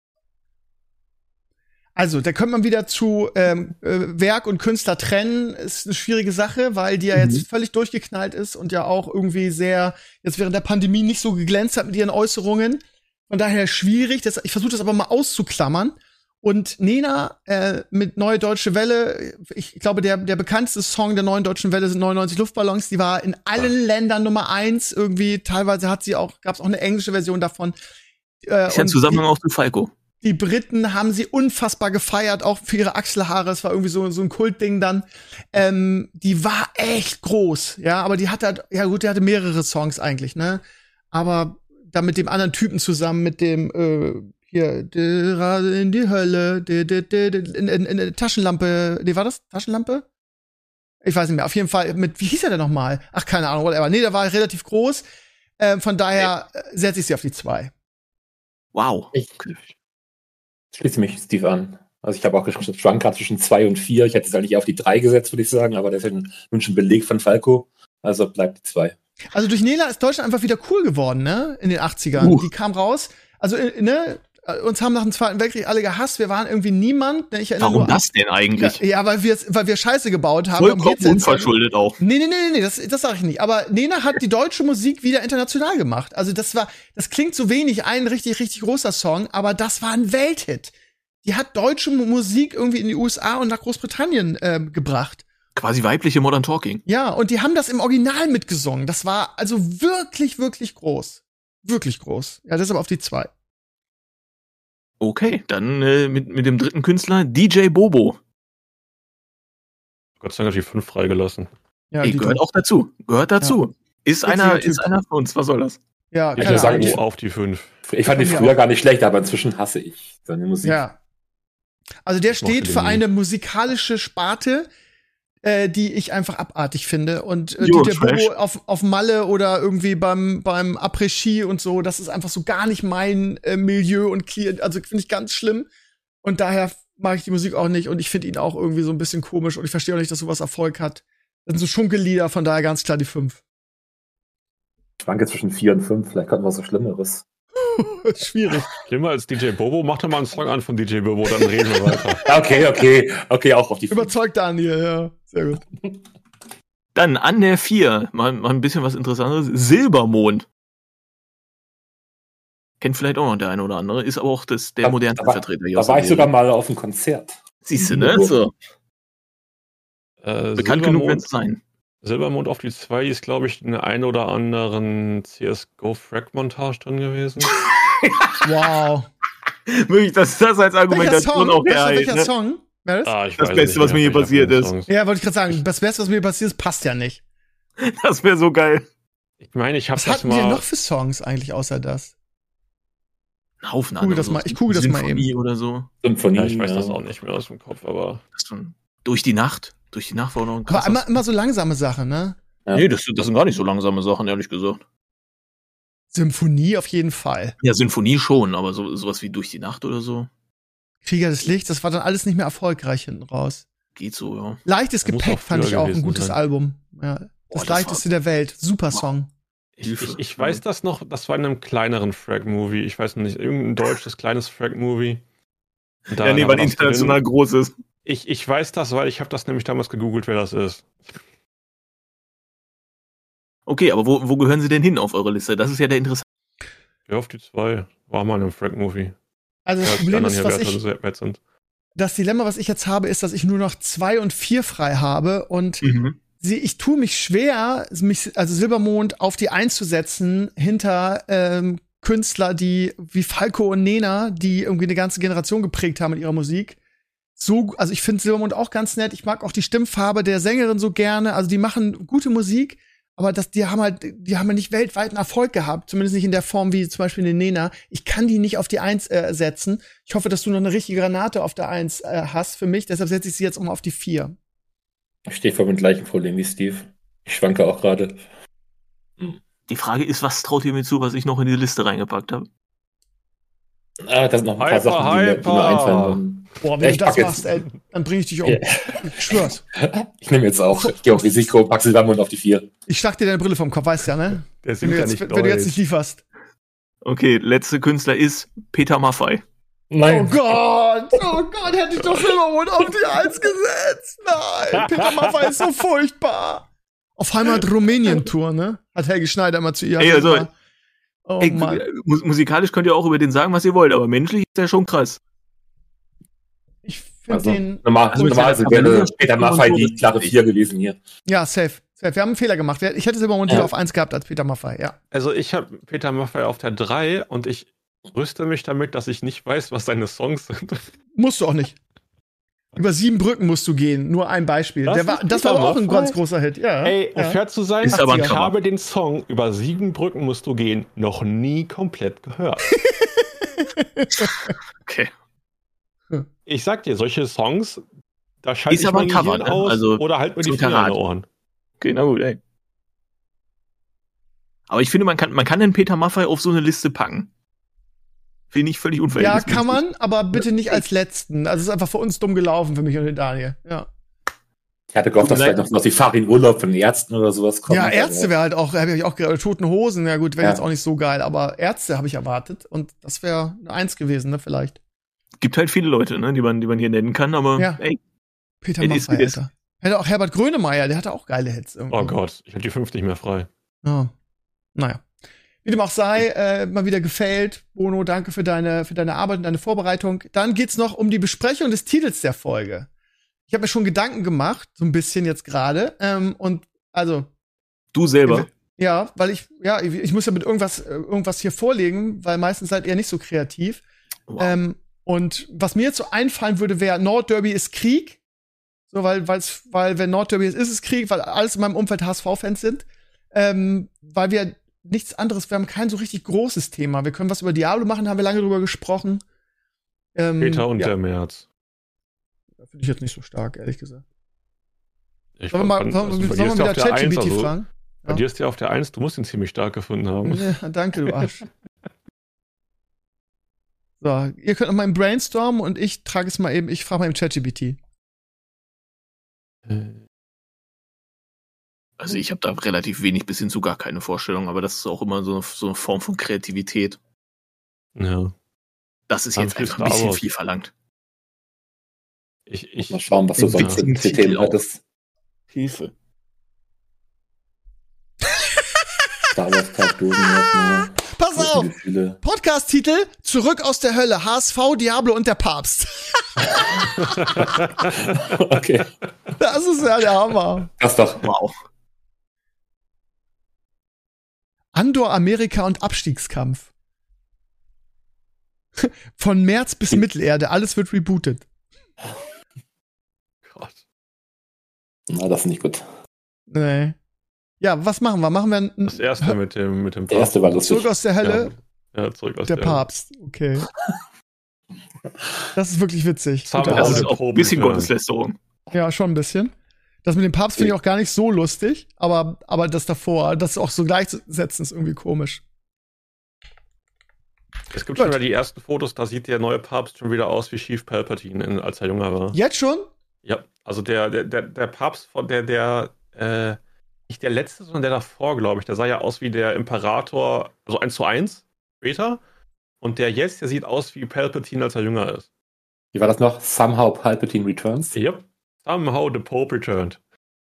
Also, da könnte man wieder zu ähm, äh, Werk und Künstler trennen. Ist eine schwierige Sache, weil die ja Mhm. jetzt völlig durchgeknallt ist und ja auch irgendwie sehr jetzt während der Pandemie nicht so geglänzt hat mit ihren Äußerungen. Von daher schwierig. Das, ich versuche das aber mal auszuklammern. Und Nena äh, mit Neue Deutsche Welle, ich glaube, der, der bekannteste Song der Neuen Deutschen Welle sind neunundneunzig Luftballons. Die war in allen Ländern Nummer eins irgendwie. Teilweise hat sie auch, gab es auch eine englische Version davon. Äh, Ist ja ein und Zusammenhang auch zu Falco. die Briten haben sie unfassbar gefeiert, auch für ihre Achselhaare. Es war irgendwie so, so ein Kultding dann. Ähm, die war echt groß, ja, aber die hatte halt, ja gut, die hatte mehrere Songs eigentlich, ne? Aber da mit dem anderen Typen zusammen, mit dem, äh, hier, die Reise in die Hölle, die, die, die, die, in, in, in, in Taschenlampe, nee, war das? Taschenlampe? Ich weiß nicht mehr. Auf jeden Fall mit, wie hieß er denn nochmal? Ach, keine Ahnung, whatever. Nee, der war relativ groß. Ähm, von daher äh, setze ich sie auf die zwei. Wow. Ich schließe mich Steve an. Also ich habe auch geschrieben, schwank gerade zwischen zwei und vier. Ich hätte es eigentlich auf die drei gesetzt, würde ich sagen, aber das ist ein Wünschen Beleg von Falco. Also bleibt die zwei. Also durch Nena ist Deutschland einfach wieder cool geworden, ne? In den achtzigern. Uh. Die kam raus. Also, äh, ne? Uns haben nach dem Zweiten Weltkrieg alle gehasst. Wir waren irgendwie niemand. Ne? Ich erinnere Warum nur an, das denn eigentlich? Ja, ja, weil wir, weil wir Scheiße gebaut haben. Vollkommen unverschuldet auch. Nee, nee, nee, nee, das, das sage ich nicht. Aber Nena hat die deutsche Musik wieder international gemacht. Also das war, das klingt so wenig, ein richtig, richtig großer Song, aber das war ein Welthit. Die hat deutsche Musik irgendwie in die U S A und nach Großbritannien ähm, gebracht. Quasi weibliche Modern Talking. Ja, und die haben das im Original mitgesungen. Das war also wirklich, wirklich groß. Wirklich groß. Ja, deshalb auf die zwei. Okay, dann äh, mit, mit dem dritten Künstler, D J Bobo. Gott sei Dank hat die fünf freigelassen. Ja, Ey, die gehört doch. auch dazu. Gehört dazu. Ist Witziger einer, Typ. ist einer von uns. Was soll das? Ja, Ich keine würde sagen, Ahnung. oh, auf die fünf. Ich fand die Von mir früher auch. gar nicht schlecht, aber inzwischen hasse ich seine Musik. Ja. Also der Ich mochte steht den für nie. eine musikalische Sparte, äh, die ich einfach abartig finde. Und äh, Jo, D J Bobo Trash. auf, auf Malle oder irgendwie beim, beim Après-Ski und so, das ist einfach so gar nicht mein äh, Milieu und Klient. Also finde ich ganz schlimm. Und daher mag ich die Musik auch nicht und ich finde ihn auch irgendwie so ein bisschen komisch und ich verstehe auch nicht, dass sowas Erfolg hat. Das sind so Schunkellieder, von daher ganz klar die fünf. Ich schwanke zwischen vier und fünf, vielleicht kommt was so Schlimmeres. Schwierig. Schlimmer als D J Bobo, mach doch mal einen Song an von D J Bobo, dann reden wir weiter. Okay, okay, okay, auch auf die fünf. Überzeugt Daniel, ja. Sehr gut. Dann an der vier, mal, mal ein bisschen was Interessantes, Silbermond. Kennt vielleicht auch noch der eine oder andere, ist aber auch das, der Da- modernste da war- Vertreter hier Da aus der war ich sogar Serie. mal auf einem Konzert. Siehst du, ne? So, Äh, bekannt genug Silbermond, wird's sein. Silbermond auf die zwei ist, glaube ich, in der einen oder anderen C S G O Frag-Montage drin gewesen. Wow. Wirklich, dass das als Welcher Argumentation Song? auch Welcher, herhält, welcher ne? Song? Wer ist? Ah, ich Das weiß Beste, nicht was mir mehr, je welcher passiert von den ist. Songs. Ja, wollte ich gerade sagen, das Beste, was mir passiert ist, passt ja nicht. Das wäre so geil. Ich meine, ich habe Was das hatten wir mal. noch für Songs eigentlich außer das? Ein Haufen Ich gucke andere, das so mal- ich gucke das mal Sinfonie eben. oder so. Symphonie. Ja, ich weiß ja. das auch nicht mehr aus dem Kopf, aber Das von durch die Nacht. Durch die Nacht war noch ein Aber krasses. immer, immer so langsame Sachen, ne? Ja. Nee, das, das sind gar nicht so langsame Sachen, ehrlich gesagt. Symphonie auf jeden Fall. Ja, Sinfonie schon, aber so, sowas wie durch die Nacht oder so Krieger des Lichts, das war dann alles nicht mehr erfolgreich hinten raus. geht so, ja. Leichtes Das muss Gepäck auch fand früher ich auch ein gewesen gutes sein. Album. Ja, das, das leichteste der Welt. Super Song. ich, Hilfe. ich, ich weiß das noch, das war in einem kleineren Frag-Movie. Ich weiß noch nicht, irgendein deutsches kleines Frag-Movie. Und da- Ja, nee, da weil war das international drin. groß ist. Ich, ich weiß das, weil ich habe das nämlich damals gegoogelt, wer das ist. Okay, aber wo, wo gehören sie denn hin auf eure Liste? Das ist ja der interessante. Ja, auf die zwei. War mal in einem Frag-Movie. Also das Ja, die Problem anderen ist, hier was Werte ich, sehr weit sind. das Dilemma, was ich jetzt habe, ist, dass ich nur noch zwei und vier frei habe und Mhm. sie, ich tue mich schwer, mich, also Silbermond auf die einzusetzen hinter ähm, Künstler, die wie Falco und Nena, die irgendwie eine ganze Generation geprägt haben mit ihrer Musik. So, also ich finde Silbermond auch ganz nett. Ich mag auch die Stimmfarbe der Sängerin so gerne. Also die machen gute Musik, aber das, die haben halt, die haben ja nicht weltweiten Erfolg gehabt, zumindest nicht in der Form wie zum Beispiel den Nena. Ich kann die nicht auf die Eins äh, setzen. Ich hoffe, dass du noch eine richtige Granate auf der Eins äh, hast für mich. Deshalb setze ich sie jetzt um auf die Vier. Ich stehe vor dem gleichen Problem wie Steve. Ich schwanke auch gerade. Die Frage ist, was traut ihr mir zu, was ich noch in die Liste reingepackt habe? Ah, das sind noch ein paar Hyper, Sachen, die mir, die mir hyper. einfallen. Boah, wenn Ich du das pack jetzt- machst, ey, dann bring ich dich um. Ja. Ich schwör's. Ich nehme jetzt auch. Ich gehe auf Risiko, pack Silbermond auf die vier. Ich schlag dir deine Brille vom Kopf, weißt du ja, ne? Der Wenn singt du ja jetzt, nicht wenn du jetzt nicht Deutsch. lieferst. Okay, letzter Künstler ist Peter Maffay. Oh Nein. Gott, oh Gott, hätte ich doch Silbermond auf die Eins gesetzt. Nein, Peter Maffay ist so furchtbar. Auf Heimat-Rumänien-Tour, ne? Hat Helge Schneider immer zu ihr. Ey, also- gesagt. Oh Ey, Mann. mus musikalisch könnt ihr auch über den sagen, was ihr wollt, aber menschlich ist der schon krass. Ich finde Also, den. normal, Also, normal ich sind hab- wäre aber Peter nur- Maffay die klare vier gewesen hier. Ja, safe. safe. Wir haben einen Fehler gemacht. Ich hätte Silbermond Ja. lieber auf Eins gehabt als Peter Maffay, ja. Also ich habe Peter Maffay auf der drei und ich rüste mich damit, dass ich nicht weiß, was seine Songs sind. Musst du auch nicht. Über sieben Brücken musst du gehen. Nur ein Beispiel. Das Der war, ist das war Peter aber auch ein Maffay? ganz großer Hit, ja. Ey, um ja. fair zu sein, Ist aber ein ich Cover. habe den Song über sieben Brücken musst du gehen noch nie komplett gehört. Okay. Ich sag dir, solche Songs, Da schalte Ist ich aber mein ein Cover, Gehirn ne? aus Also oder halt mir die zum Finger in Karat. die Ohren. Genau, gut, ey. Aber ich finde, man kann, man kann den Peter Maffay auf so eine Liste packen. Finde ich völlig Ja, unverhältnismäßig. kann man, aber bitte nicht als letzten. Also es ist einfach für uns dumm gelaufen, für mich und den Daniel. Ja, Ich hatte gehofft, dass vielleicht noch was wie Farin Urlaub von den Ärzten oder sowas kommt. ja Ärzte wäre halt auch, habe ich auch gerade, Toten Hosen, ja gut, wäre Ja. jetzt auch nicht so geil, aber Ärzte habe ich erwartet und das wäre eine Eins gewesen, ne, vielleicht. Gibt halt viele Leute, ne, die man, die man hier nennen kann, aber Ja. ey, Peter It is, Maffay, it is. Alter. Hätte auch Herbert Grönemeyer, der hatte auch geile Hits irgendwie. Oh Gott, ich hatte die fünf nicht mehr frei. Ja. Naja. Wie dem auch sei, äh, mal wieder gefailt. Bono, danke für deine, für deine Arbeit und deine Vorbereitung. Dann geht's noch um die Besprechung des Titels der Folge. Ich habe mir schon Gedanken gemacht, so ein bisschen jetzt gerade. Ähm, und also, du selber. ja, weil ich, ja, ich, ich muss ja mit irgendwas, äh, irgendwas hier vorlegen, weil meistens seid ihr nicht so kreativ. Wow. Ähm, und was mir jetzt so einfallen würde, wäre Nordderby ist Krieg. So, weil, weil's, weil, wenn Nordderby ist, ist es Krieg, weil alles in meinem Umfeld H S V-Fans sind. Ähm, weil wir nichts anderes, wir haben kein so richtig großes Thema. Wir können was über Diablo machen, haben wir lange drüber gesprochen. Ähm, Peter und ja, der März. finde ich jetzt nicht so stark, ehrlich gesagt. Ich Sollen wir mal, fand- sollen, also wir- bei sollen dir wir ist wieder der auf der Eins, ChatGPT also fragen? Bei dir ist der auf der Eins, du musst ihn ziemlich stark gefunden haben. Ja, danke, du Arsch. So, ihr könnt noch mal im Brainstormen und ich trage es mal eben, ich frage mal im ChatGPT. Also ich habe da relativ wenig bis hin zu gar keine Vorstellung, aber das ist auch immer so eine, so eine Form von Kreativität. Ja. Das ist Dann jetzt viel einfach ein bisschen Star Wars. viel verlangt. Ich, ich, Mal schauen, was du Den sonst witzigen für Titel Themen auch. hattest. Hilfe. Star Wars Tag, Dosenöffner, Pass auf! Gefühle. Podcast-Titel: Zurück aus der Hölle, H S V, Diablo und der Papst. Okay, Das ist ja der Hammer. das doch. Wow. Andor, Amerika und Abstiegskampf. Von März bis Mittelerde, alles wird rebootet. Gott. Na, das ist nicht gut. Nee. Ja, was machen wir? Machen wir ein, Das erste mit dem, mit dem Der erste war lustig. Zurück aus der Hölle, Ja, ja zurück aus der der Papst. Okay. Das ist wirklich witzig. Sam Guter Das Hause ist Arbeit. auch ein bisschen Proben- Gotteslästerung. Ja, schon ein bisschen. Das mit dem Papst finde ich auch gar nicht so lustig, aber, aber das davor, das auch so gleichzusetzen, ist irgendwie komisch. Es gibt Gut. schon wieder die ersten Fotos, da sieht der neue Papst schon wieder aus wie Chief Palpatine, in- als er jünger war. Jetzt schon? Ja, also der, der, der, der Papst von der, der, äh, nicht der letzte, sondern der davor, glaube ich, der sah ja aus wie der Imperator, also eins zu eins später. Und der jetzt, der sieht aus wie Palpatine, als er jünger ist. Wie war das noch? Somehow Palpatine Returns? Yep. Somehow the Pope returned.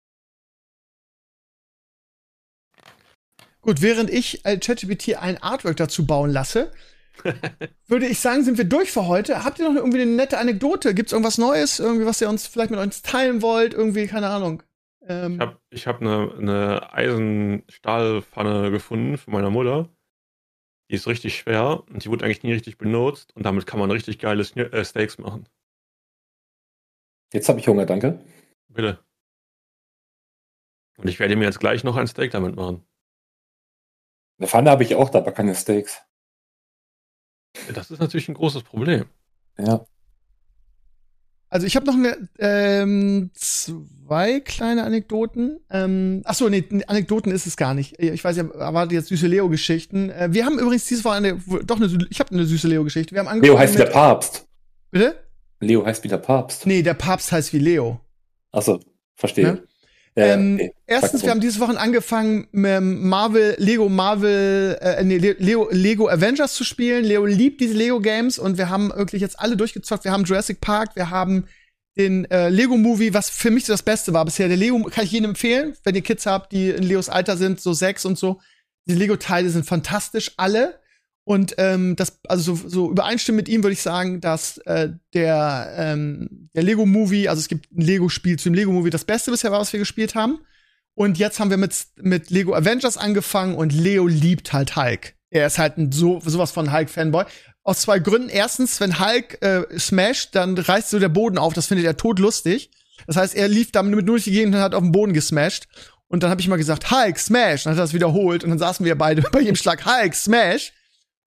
Gut, während ich äh, ChatGPT ein Artwork dazu bauen lasse, würde ich sagen, sind wir durch für heute. Habt ihr noch irgendwie eine nette Anekdote? Gibt's irgendwas Neues? Irgendwie, was ihr uns vielleicht mit uns teilen wollt? Irgendwie, keine Ahnung. Ähm, Ich habe ich hab eine, eine Eisenstahlpfanne gefunden von meiner Mutter. Die ist richtig schwer und die wurde eigentlich nie richtig benutzt. Und damit kann man richtig geile Sne- äh, Steaks machen. Jetzt habe ich Hunger, danke. Bitte. Und ich werde mir jetzt gleich noch ein Steak damit machen. Eine Pfanne habe ich auch, da aber keine Steaks. Das ist natürlich ein großes Problem. Ja. Also ich habe noch eine, ähm, zwei kleine Anekdoten. Ähm, ach so, nee, Anekdoten ist es gar nicht. Ich weiß, ihr erwartet jetzt süße Leo-Geschichten. Äh, wir haben übrigens dieses Wochenende doch eine, ich habe eine süße Leo-Geschichte. Wir haben angefangen Leo heißt mit, wieder Papst. Bitte? Leo heißt wieder Papst. Nee, der Papst heißt wie Leo. Achso, verstehe. Ja? Ja, ähm, okay. Erstens, Sag wir haben dieses Wochen angefangen, mit Marvel, Lego Marvel, äh, nee, Leo, Lego Avengers zu spielen. Leo liebt diese Lego Games und wir haben wirklich jetzt alle durchgezockt. Wir haben Jurassic Park, wir haben den äh, Lego Movie, was für mich so das Beste war bisher. Der Lego kann ich jedem empfehlen, wenn ihr Kids habt, die in Leos Alter sind, so sechs und so. Die Lego Teile sind fantastisch, alle. Und ähm, das, also so, so übereinstimmen mit ihm würde ich sagen, dass äh, der, ähm, der Lego Movie, also es gibt ein Lego-Spiel zu dem Lego Movie, das Beste bisher war, was wir gespielt haben. Und jetzt haben wir mit, mit Lego Avengers angefangen und Leo liebt halt Hulk. Er ist halt ein so, sowas von Hulk-Fanboy. Aus zwei Gründen. Erstens, wenn Hulk äh, smasht, dann reißt so der Boden auf. Das findet er todlustig. Das heißt, er lief damit nur durch die Gegend und hat auf den Boden gesmasht. Und dann habe ich mal gesagt, Hulk, Smash. Und dann hat er das wiederholt. Und dann saßen wir beide bei jedem Schlag, Hulk, Smash.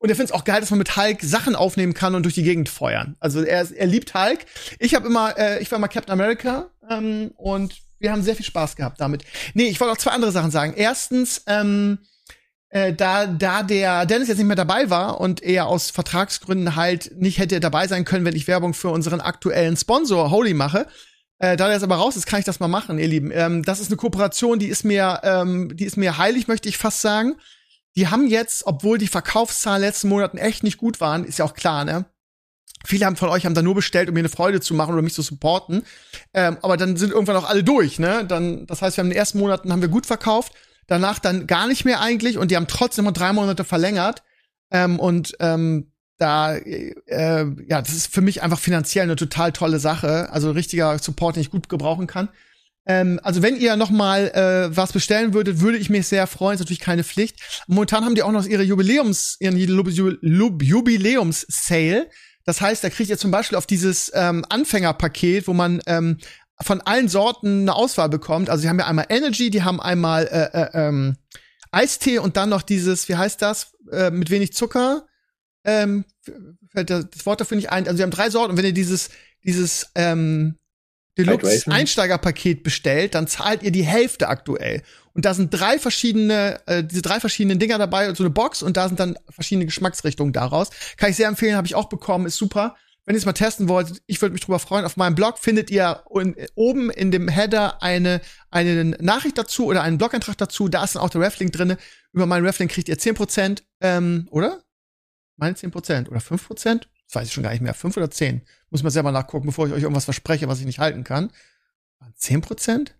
Und er findet es auch geil, dass man mit Hulk Sachen aufnehmen kann und durch die Gegend feuern. Also er, er liebt Hulk. Ich habe immer, äh, ich war mal Captain America ähm, und wir haben sehr viel Spaß gehabt damit. Nee, ich wollte auch zwei andere Sachen sagen. Erstens, ähm, äh, da, da der Dennis jetzt nicht mehr dabei war und er aus Vertragsgründen halt nicht hätte dabei sein können, wenn ich Werbung für unseren aktuellen Sponsor Holy mache, Äh, da der jetzt aber raus ist, kann ich das mal machen, ihr Lieben. Ähm, das ist eine Kooperation, die ist mir, ähm, die ist mir heilig, möchte ich fast sagen. Die haben jetzt, obwohl die Verkaufszahlen in den letzten Monaten echt nicht gut waren, ist ja auch klar, ne? Viele haben von euch haben da nur bestellt, um mir eine Freude zu machen oder mich zu supporten. Ähm, aber dann sind irgendwann auch alle durch, ne? Dann, das heißt, wir haben in den ersten Monaten haben wir gut verkauft, danach dann gar nicht mehr eigentlich und die haben trotzdem noch drei Monate verlängert. Ähm, und ähm, da, äh, ja, das ist für mich einfach finanziell eine total tolle Sache. Also richtiger Support, den ich gut gebrauchen kann. Ähm, also wenn ihr noch mal äh, was bestellen würdet, würde ich mich sehr freuen. Ist natürlich keine Pflicht. Momentan haben die auch noch ihre Jubiläums, ihren Jubiläums-Sale. Das heißt, da kriegt ihr zum Beispiel auf dieses ähm, Anfängerpaket, wo man ähm, von allen Sorten eine Auswahl bekommt. Also die haben ja einmal Energy, die haben einmal äh, äh, ähm, Eistee und dann noch dieses, wie heißt das, äh, mit wenig Zucker. Ähm, fällt das Wort dafür nicht ein. Also wir haben drei Sorten und wenn ihr dieses dieses ähm, Deluxe Einsteigerpaket bestellt, dann zahlt ihr die Hälfte aktuell. Und da sind drei verschiedene, äh, diese drei verschiedenen Dinger dabei, so eine Box und da sind dann verschiedene Geschmacksrichtungen daraus. Kann ich sehr empfehlen, habe ich auch bekommen, ist super. Wenn ihr es mal testen wollt, ich würde mich drüber freuen. Auf meinem Blog findet ihr in, oben in dem Header eine eine Nachricht dazu oder einen Blog-Eintrag dazu. Da ist dann auch der Reflink drin. Über meinen Reflink kriegt ihr zehn Prozent, ähm, oder? Meine zehn Prozent oder fünf Prozent? Das weiß ich schon gar nicht mehr. fünf oder zehn? Muss man selber nachgucken, bevor ich euch irgendwas verspreche, was ich nicht halten kann. zehn Prozent?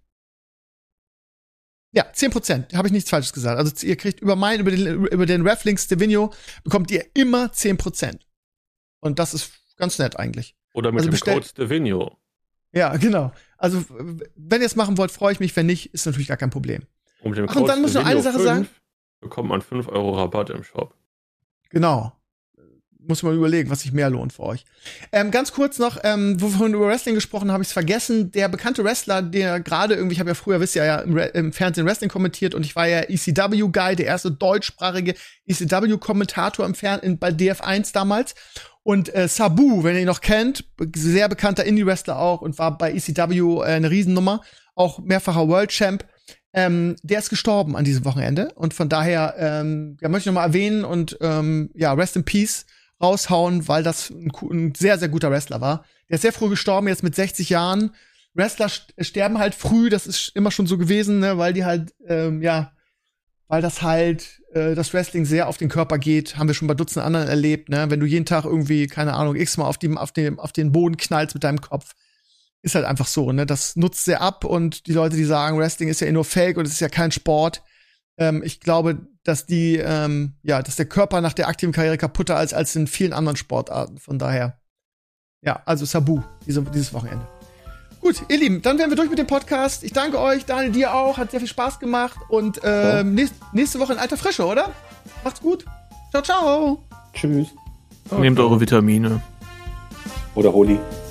Ja, zehn Prozent. Habe ich nichts Falsches gesagt. Also ihr kriegt über meinen, über den, über den Reflink Stevino bekommt ihr immer zehn Prozent. Und das ist ganz nett eigentlich. Oder mit also dem Code Stevino. Ja, genau. Also wenn ihr es machen wollt, freue ich mich. Wenn nicht, ist natürlich gar kein Problem. Und mit dem Ach, Code und dann muss ich noch eine Sache sagen. Bekommt man fünf Euro Rabatt im Shop. Genau. Muss man überlegen, was sich mehr lohnt für euch. Ähm, ganz kurz noch, ähm, wovon über Wrestling gesprochen habe ich es vergessen. Der bekannte Wrestler, der gerade irgendwie, ich habe ja früher, wisst ihr ja, im, Re- im Fernsehen Wrestling kommentiert und ich war ja E C W-Guy, der erste deutschsprachige E C W-Kommentator im Fernsehen bei D F eins damals. Und äh, Sabu, wenn ihr ihn noch kennt, sehr bekannter Indie-Wrestler auch und war bei E C W äh, eine Riesennummer, auch mehrfacher World-Champ. Ähm, der ist gestorben an diesem Wochenende und von daher, ähm, ja, möchte ich noch mal erwähnen und ähm, ja, Rest in Peace raushauen, weil das ein, ein sehr, sehr guter Wrestler war. Der ist sehr früh gestorben, jetzt mit sechzig Jahren. Wrestler st- sterben halt früh, das ist immer schon so gewesen, ne, weil die halt, ähm, ja, weil das halt, äh, das Wrestling sehr auf den Körper geht, haben wir schon bei Dutzenden anderen erlebt, ne, wenn du jeden Tag irgendwie, keine Ahnung, x-mal auf, die, auf, den, auf den Boden knallst mit deinem Kopf, ist halt einfach so, ne, das nutzt sehr ab und die Leute, die sagen, Wrestling ist ja eh nur Fake und es ist ja kein Sport, ähm, ich glaube, dass die, ähm, ja, dass der Körper nach der aktiven Karriere kaputter als als in vielen anderen Sportarten. Von daher, ja, also Sabu diese, dieses Wochenende. Gut, ihr Lieben, dann wären wir durch mit dem Podcast. Ich danke euch, Daniel, dir auch, hat sehr viel Spaß gemacht und ähm, ja. nächst, nächste Woche in alter Frische, oder? Macht's gut. Ciao, ciao. Tschüss. Nehmt eure Vitamine. Oder Holy.